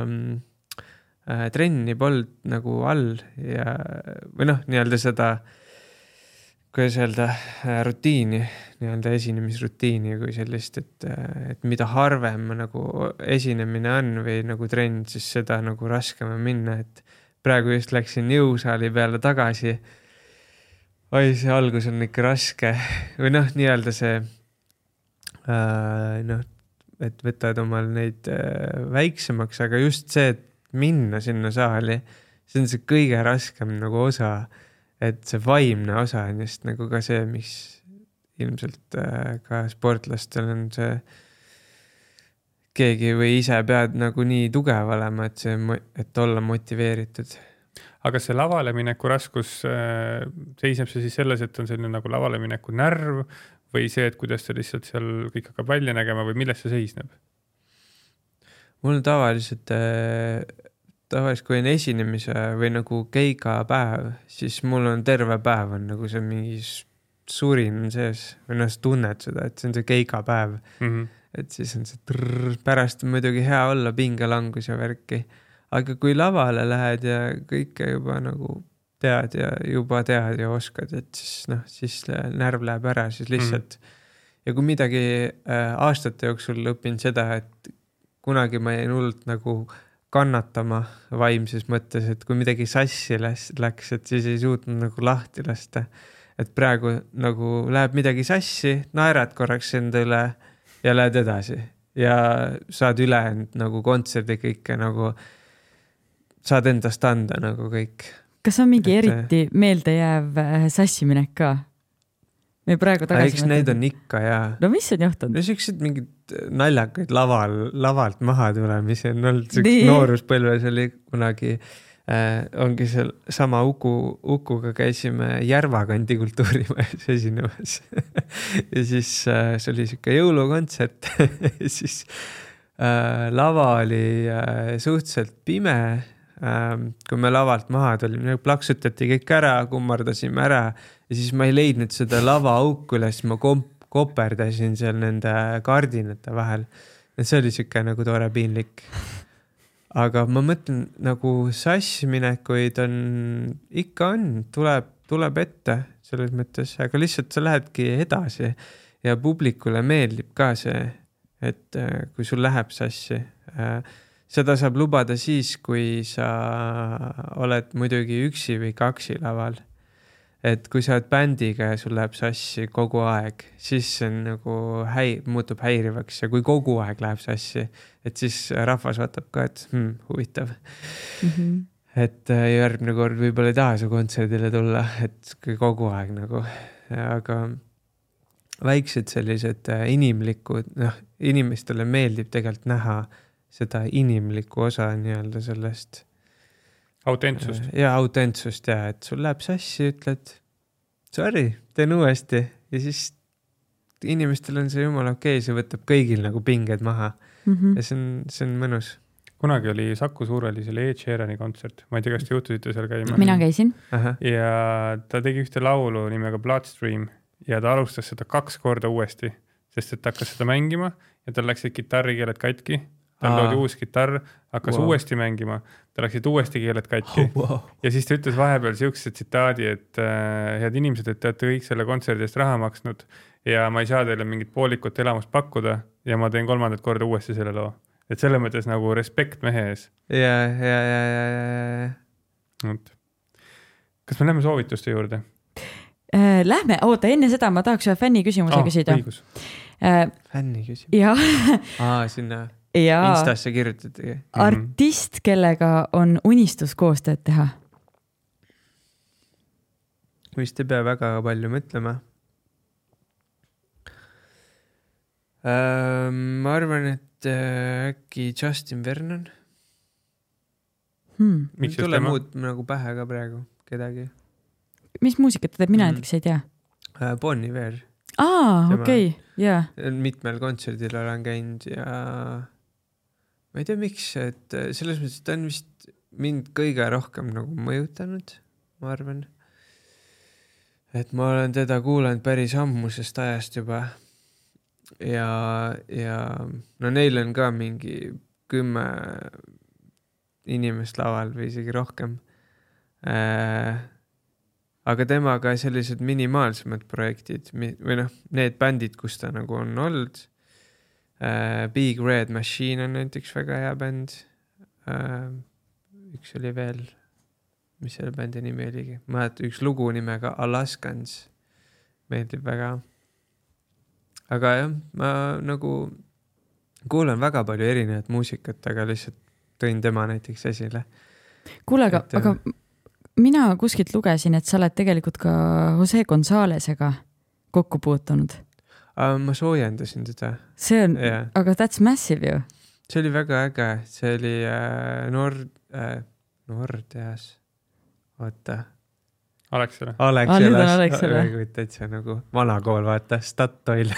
äh, trenni polnud nagu all ja, või noh, nii-öelda seda, kuidas öelda, rutiini, nii-öelda esinemisrutiini kui sellist, et, et mida harvem nagu esinemine on või nagu trenn, siis seda nagu raskem on minna, et praegu just läksin jõusaali peale tagasi. Oi, see algus on ikka raske või noh, nii-öelda see äh, noh, et võtad omal neid äh, väiksemaks, aga just see, et minna sinna saali, see on see kõige raskem nagu osa. Et see vaimne osa on just nagu ka see, mis ilmselt äh, ka sportlastel on see keegi või ise pead nagu nii tugev olema, et, see, et olla motiveeritud. Aga see lavale mineku raskus äh, seisneb see siis selles, et on selline nagu lavale mineku närv või see, et kuidas ta lihtsalt seal kõik hakkab välja nägema või milles see seisneb? Mul on tavaliselt äh, tavaliselt, kui on esinemise või nagu keiga päev, siis mul on terve päev on nagu see mingi surin sees või noh, tunned seda, et see on see keiga päev. Mm-hmm. Et siis on see trrr, pärast on muidugi hea olla pingelangus ja värki. Aga kui lavale lähed ja kõike juba nagu tead ja juba tead ja oskad, et siis noh, siis närv läheb ära, siis lihtsalt. Mm-hmm. Ja kui midagi äh, aastate jooksul õpin seda, et kunagi ma jäin hullult nagu kannatama vaimses mõttes, et kui midagi sassi läks, et siis ei suutnud nagu lahti lasta. Et praegu nagu läheb midagi sassi, naerad korraks enda üle ja lähed edasi. Ja saad üle nagu kontserdi kõike nagu, saad endast anda nagu kõik. Kas on mingi et, eriti meeldejääv sassiminek ka? Me praegu tagasi eks neid on ikka, jaa. No mis on johtunud? No siuksed mingid naljakaid laval, lavalt maha tulemisi on olnud nooruspõlves oli kunagi, äh, ongi seal sama Uku, Ukuga käisime Järvakandi kultuurimajas esinemas. ja siis äh, see oli siuke jõulukontsert. ja siis äh, lava oli äh, suhteliselt pime. Äh, kui me lavalt maha tulime, plaksutati kõik ära, kummardasime ära ja siis ma ei leidnud seda lava auku üles, ma komp koperdasin seal nende kardinate vahel. Et see oli siuke nagu tore piinlik. Aga ma mõtlen, nagu sassiminekuid on, ikka on, tuleb, tuleb ette selles mõttes, aga lihtsalt sa lähedki edasi ja publikule meeldib ka see, et kui sul läheb sassi. Seda saab lubada siis, kui sa oled muidugi üksi või kaksi laval. et kui sa oled bändiga ja sul läheb sassi kogu aeg, siis see on nagu häi-, muutub häirivaks ja kui kogu aeg läheb sassi, et siis rahvas vaatab ka, et hmm, huvitav. Mm-hmm. Et järgmine kord võib-olla ei taha su kontserdile tulla, et kui kogu aeg nagu, aga väiksed sellised inimlikud, noh, inimestele meeldib tegelikult näha seda inimlikku osa nii-öelda sellest autentsust. Ja autentsust ja, et sul läheb sassi, ütled, sorry, teen uuesti ja siis inimestel on see jumala okei, see võtab kõigil nagu pinged maha mm-hmm. ja see on, see on mõnus. Kunagi oli Saku Suurhallis oli Ed Sheerani kontsert, ma ei tea, kas te juhtusite seal käima. Mina käisin. Aha. Ja ta tegi ühte laulu nimega Bloodstream ja ta alustas seda kaks korda uuesti, sest et ta hakkas seda mängima ja tal läksid kitarrikeeled katki. Tal toodi uus kitarr, hakkas wow. uuesti mängima, ta läksid uuesti keeled katki. Oh, wow. Ja siis ta ütles vahepeal siukse tsitaadi, et äh, head inimesed, et te olete kõik selle kontserdi eest raha maksnud ja ma ei saa teile mingit poolikut elamust pakkuda ja ma teen kolmandat korda uuesti selle loo. Et selle mõttes nagu respekt mehe ees. Ja, ja, ja, ja, ja, ja. Kas me lähme soovituste juurde? Äh, lähme, oota, enne seda ma tahaks ühe fänni küsimuse oh, küsida. Õigus. Äh, fänni küsimus? Ja. Aa, sinna... Ja Instasse kirjutati. Artist, kellega on unistus koostööd teha? Vist ei pea väga palju mõtlema. Uh, ma arvan, et uh, äkki Justin Vernon. Hmm. Miks tule muud nagu pähe ka praegu kedagi. Mis muusikat ta teeb? Mina mm. näiteks ei tea. Uh, Bon Iver. Aa, okei, okay. yeah. Mitmel kontserdil olen käinud ja ma ei tea miks, et selles mõttes, et ta on vist mind kõige rohkem nagu mõjutanud, ma arvan. Et ma olen teda kuulanud päris ammusest ajast juba ja, ja no neil on ka mingi kümme inimest laval või isegi rohkem. Äh, aga temaga sellised minimaalsemad projektid või noh, need bändid, kus ta nagu on olnud. Uh, Big Red Machine on näiteks väga hea bänd. Uh, üks oli veel, mis selle bändi nimi oligi. Ma et üks lugu nimega Alaskans meeldib väga. Aga jah, ma nagu kuulen väga palju erinevat muusikat, aga lihtsalt tõin tema näiteks esile. Kuule, aga, et, aga mina kuskilt lugesin, et sa oled tegelikult ka Jose Gonzalesega kokku puutunud. Uh, ma soojendasin teda. See on, yeah. Aga that's massive ju. See oli väga äge. See oli äh, Nord, äh, Nordeas. Oota. Alexela. Alexelas. Alexela. Täitsa nagu vanakool, vaata, Statoil.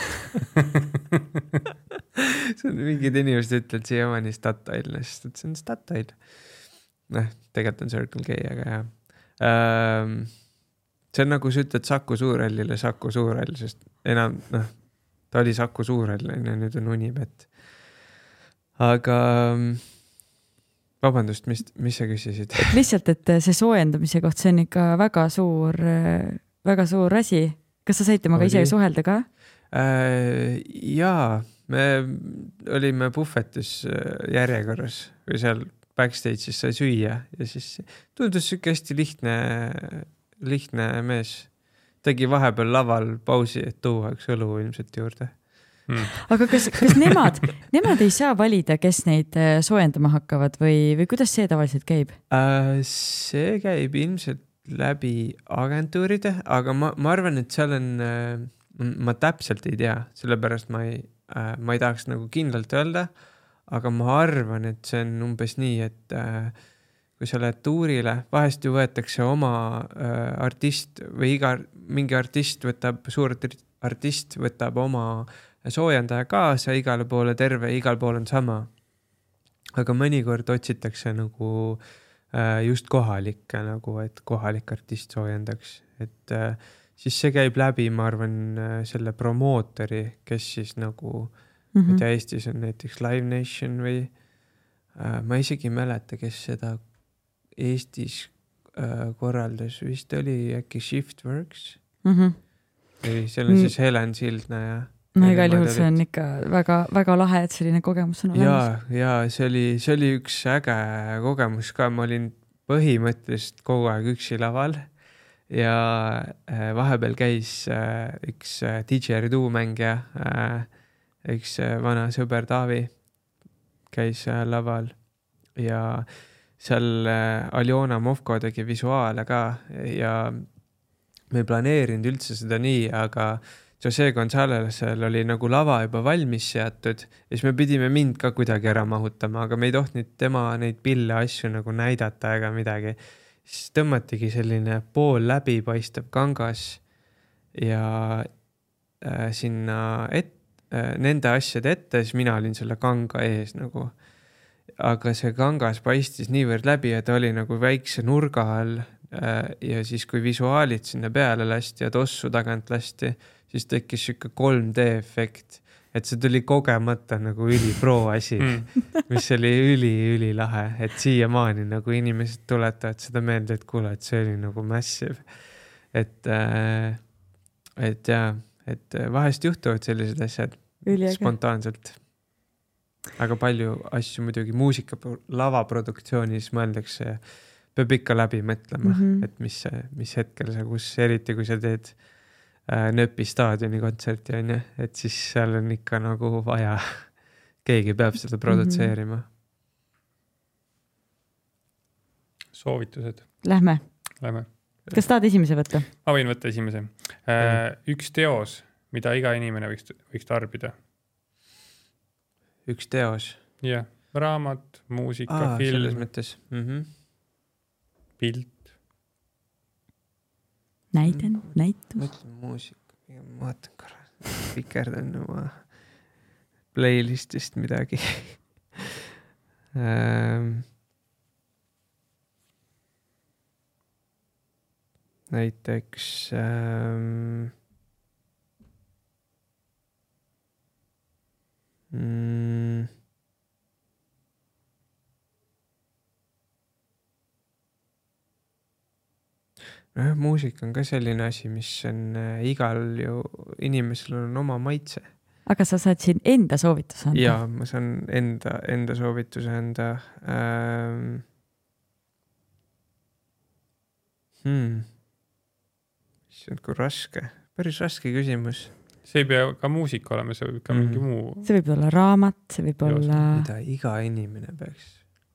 See on mingid inimesed ütlevad siia omani Statoil, sest see on Statoil. Noh, tegelikult on Circle K, aga jah. Ähm, see on nagu sa ütled Saku Suurhallile Saku Suurhall, sest enam, noh, ta oli Saku Suurhall, nüüd on Unibet. Aga vabandust, mis, mis sa küsisid? Et lihtsalt, et see soojendamise koht, see on ikka väga suur, väga suur asi. Kas sa said temaga ise suhelda ka? Äh, jaa, me olime puhvetis järjekorras või seal backstage'is sai süüa ja siis tundus siuke hästi lihtne, lihtne mees. Tegi vahepeal laval pausi, et tuua üks õlu ilmselt juurde. Hmm. Aga kas, kas nemad, nemad ei saa valida, kes neid soojendama hakkavad või, või kuidas see tavaliselt käib? Äh, see käib ilmselt läbi agentuuride, aga ma, ma arvan, et seal on, ma täpselt ei tea, sellepärast ma ei, ma ei tahaks nagu kindlalt öelda, aga ma arvan, et see on umbes nii, et kui sa lähed tuurile, vahest ju võetakse oma äh, artist või iga, mingi artist võtab, suur artist võtab oma soojendaja kaasa igale poole terve, igal pool on sama. Aga mõnikord otsitakse nagu äh, just kohalikke, nagu, et kohalik artist soojendaks. Et äh, siis see käib läbi, ma arvan, äh, selle promootori, kes siis nagu, mm-hmm. mida Eestis on näiteks Live Nation või äh, ma isegi ei mäleta, kes seda Eestis äh, korraldas, vist oli äkki Shiftworks. Mm-hmm. Või seal on siis Helen Sildna ja no igal juhul see on ikka väga, väga lahe, et selline kogemus on olemas. Ja, ja see oli, see oli üks äge kogemus ka. Ma olin põhimõtteliselt kogu aeg üksi laval ja äh, vahepeal käis äh, üks äh, didžeridu mängija äh,, üks äh, vana sõber Taavi käis äh, laval ja seal äh, Aljona Movko tegi visuaale ka ja me ei planeerinud üldse seda nii, aga Jose Gonzalez'el oli nagu lava juba valmis seatud ja siis me pidime mind ka kuidagi ära mahutama, aga me ei tohtinud tema neid pille asju nagu näidata ega midagi. Siis tõmmatigi selline pool läbipaistev kangas ja äh, sinna et, äh, nende asjade ette, siis mina olin selle kanga ees nagu. Aga see kangas paistis niivõrd läbi, et oli nagu väikse nurga all äh, ja siis kui visuaalid sinna peale lasti ja tossu tagant lasti, siis tekkis siuke kolm D efekt, et see tuli kogemata nagu üli pro asi, mis oli üli, üli lahe, et siiamaani nagu inimesed tuletavad seda meelde, et kuule, et see oli nagu massive. Et, äh, et jah, et vahest juhtuvad sellised asjad Üliäge. Spontaanselt. Aga palju asju muidugi muusika lavaproduktsiooniis mõeldakse ja peab ikka läbi mõtlema, mm -hmm. et mis, mis hetkel sa, kus eriti, kui sa teed Nööpi staadioni kontserti on ju, et siis seal on ikka nagu vaja, keegi peab seda produtseerima. Soovitused. Lähme. Lähme. Kas tahad esimese võtta? Ma võin võtta esimese. Üks teos, mida iga inimene võiks, võiks tarbida. Üks teos? Jah, raamat, muusika, Aa, film. Selles mõttes. Mm-hmm. Pilt. Näiden, näitus. Mõtlen muusika, ma vaatan korra, pikerdan oma playlistist midagi. ähm, näiteks ähm, mm, no, muusika on ka selline asi, mis on äh, igal ju inimesel on oma maitse. Aga sa saad siin enda soovituse anda? Jaa, ma saan enda, enda soovituse anda. Ähm... Hmm. See on kui raske. Päris raske küsimus. See ei pea ka muusika olema, see võib ka mingi mm. muu. See võib olla raamat, see võib Joos, olla... Mida iga inimene peaks.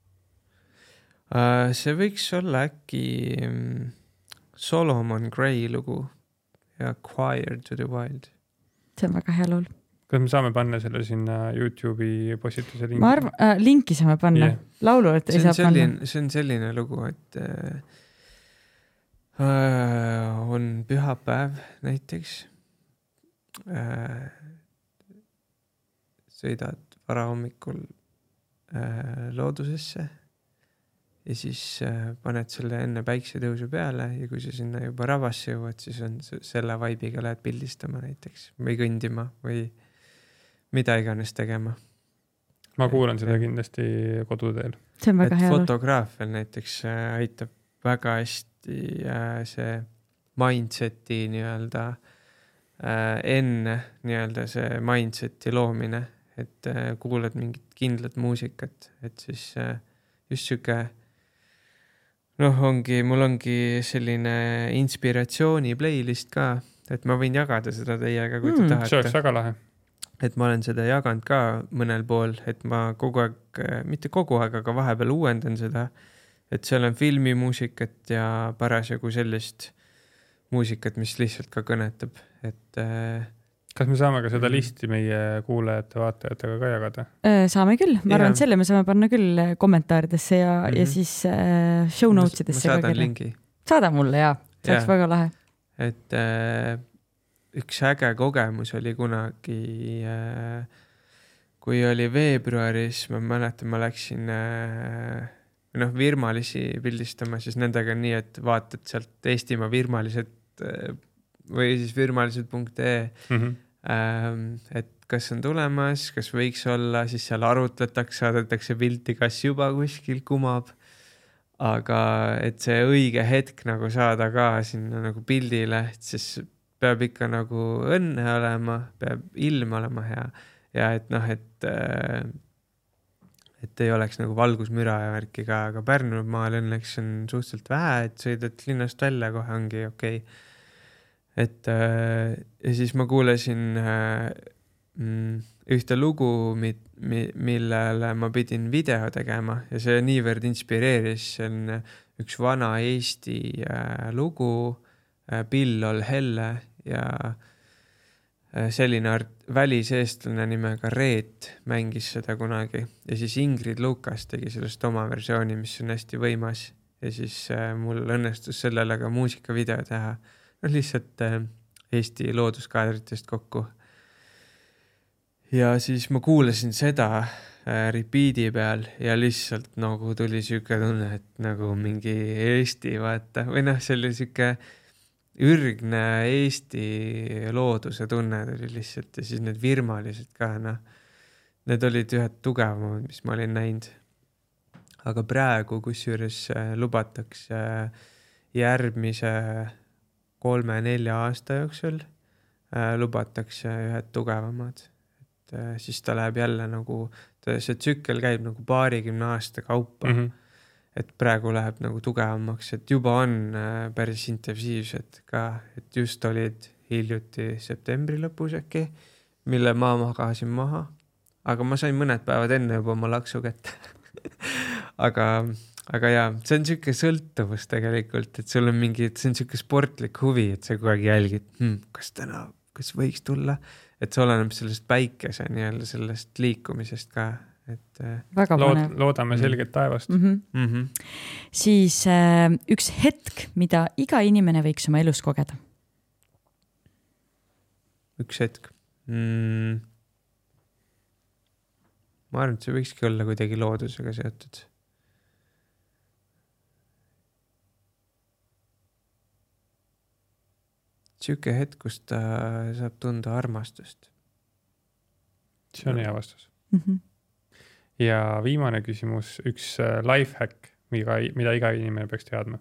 Uh, see võiks olla äkki... Solomon Gray lugu ja Choir to the Wild. See on väga hea lool. Kas me saame panna selle sinna YouTube'i postituse linki? Ma arvan, äh, linki saame panna. Yeah. Laulu, et ei saa selline, panna. See on selline lugu, et äh, äh, on pühapäev näiteks. Äh, sõidad varahommikul äh, loodusesse. Ja siis äh, paned selle enne päiksetõusu peale ja kui sa sinna juba ravasse jõuad, siis on selle vaibiga lähed pildistama näiteks või kõndima või mida iganes tegema. Ma kuulan seda kindlasti koduteel. See on väga et hea. Fotograafil näiteks äh, aitab väga hästi äh, see mindseti nii-öelda äh, enne nii-öelda see mindseti loomine, et äh, kuulad mingit kindlat muusikat, et siis äh, just siuke noh, ongi, mul ongi selline inspiratsiooni playlist ka, et ma võin jagada seda teiega, kui te mm, tahate. See oleks väga lahe. Et ma olen seda jaganud ka mõnel pool, et ma kogu aeg, mitte kogu aeg, aga vahepeal uuendan seda, et seal on filmimuusikat ja parasjagu sellist muusikat, mis lihtsalt ka kõnetab, et kas me saame ka seda listi meie kuulajate, vaatajatega ka jagada? Saame küll. Ma arvan, et selle me saame panna küll kommentaaridesse ja, mm-hmm. ja siis äh, show notesidesse. Ma saadan lingi. Saada mulle, jaa. See oleks väga lahe. Et äh, üks äge kogemus oli kunagi, äh, kui oli veebruaris, ma mäletan, ma läksin äh, noh, virmalisi pildistama, siis nendega nii, et vaatad sealt Eestimaa virmalised äh, või siis virmalised punkt ee mm-hmm. ähm, et kas on tulemas, kas võiks olla, siis seal arutletakse, saadetakse pilti, kas juba kuskil kumab, aga et see õige hetk nagu saada ka sinna nagu pildile, siis peab ikka nagu õnne olema, peab ilm olema hea ja et noh, et et ei oleks nagu valgusmüra ja värki ka, aga Pärnumaal õnneks on suhteliselt vähe, et sõidad linnast välja, kohe ongi okei okay. Et äh, ja siis ma kuulesin äh, ühte lugu, mi, mi, millele ma pidin video tegema ja see niivõrd inspireeris, see on üks vana Eesti äh, lugu äh, Pill ol helle ja selline art, väliseestlane nimega Reet mängis seda kunagi ja siis Ingrid Lukas tegi sellest oma versiooni, mis on hästi võimas ja siis äh, mul õnnestus sellele ka muusikavideo teha. No lihtsalt äh, Eesti looduskaadritest kokku. Ja siis ma kuulasin seda äh, repeat'i peal ja lihtsalt nagu tuli siuke tunne, et nagu mingi Eesti vaata või noh, see oli siuke ürgne Eesti looduse tunne tuli lihtsalt ja siis need virmalised ka, noh, need olid ühed tugevamad, mis ma olin näinud. Aga praegu, kusjuures lubatakse järgmise kolme-nelja aasta jooksul lubatakse ühed tugevamad. Et siis ta läheb jälle nagu, see tsükkel käib nagu paarikümne aasta kaupa. Mm-hmm. Et praegu läheb nagu tugevamaks, et juba on päris intensiivsed ka, et just olid hiljuti septembri lõpus äkki, mille ma magasin maha, aga ma sain mõned päevad enne juba oma laksu kätte. aga, aga jaa, see on siuke sõltuvus tegelikult, et sul on mingi, see on siuke sportlik huvi, et sa kogu aeg jälgid, hm, kas täna, kas võiks tulla, et see oleneb sellest päikese nii-öelda sellest liikumisest ka. Et, väga lood, loodame selget taevast. Mm-hmm. Mm-hmm. Siis äh, üks hetk, mida iga inimene võiks oma elus kogeda. Üks hetk. Mm. Ma arvan, et see võikski olla kuidagi loodusega seotud. Siuke hetk, kus ta saab tunda armastust. See on hea vastus. Mm-hmm. Ja viimane küsimus, üks lifehack, mida, mida iga inimene peaks teadma.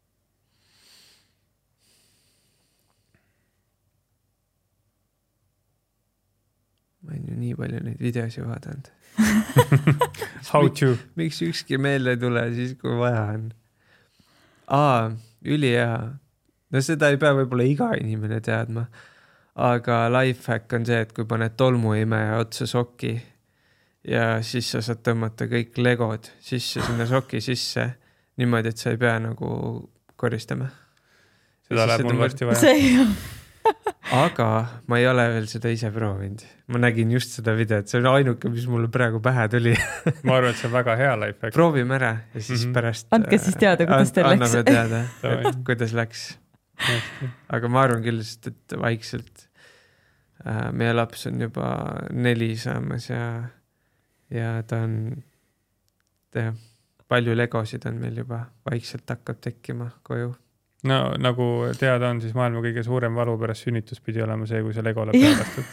Ma olen ju nii palju neid videosi vaadanud. How to? Miks ükski meelde ei tule siis, kui vaja on? Aa, üli hea. No seda ei pea võib-olla iga inimene teadma. Aga lifehack on see, et kui paned tolmuimeja otsa soki ja siis sa saad tõmmata kõik legod sisse sinna soki sisse niimoodi, et sa ei pea nagu koristama. Seda läheb mul varsti vaja. Aga ma ei ole veel seda ise proovinud. Ma nägin just seda videot, see on ainuke, mis mulle praegu pähe tuli. Ma arvan, et see on väga hea lifehack. Proovime ära ja siis mm-hmm. pärast andke siis teada, kuidas teil läks. Anname teada, et kuidas läks. Aga ma arvan küll, et vaikselt äh, meie laps on juba neli saamas ja ja ta on te, palju legosid on meil juba vaikselt hakkab tekkima koju. No nagu teada on, siis maailma kõige suurem valu pärast sünnitus pidi olema see, kui see lego läheb pealastud.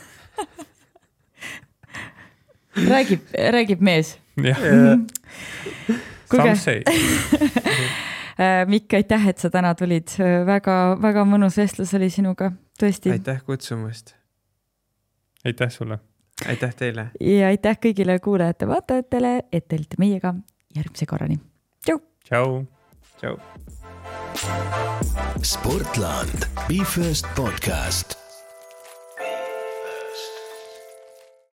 räägib, räägib mees. Jah. Kuulge. Mikk, aitäh, et sa täna tulid. Väga, väga mõnus vestlus oli sinuga. Tõesti. Aitäh kutsumast. Aitäh sulle. Aitäh teile. Ja aitäh kõigile kuulajate vaatajatele, et te olite meiega järgmise korrani. Tšau! Tšau! Tšau! Sportland, BeFirst podcast.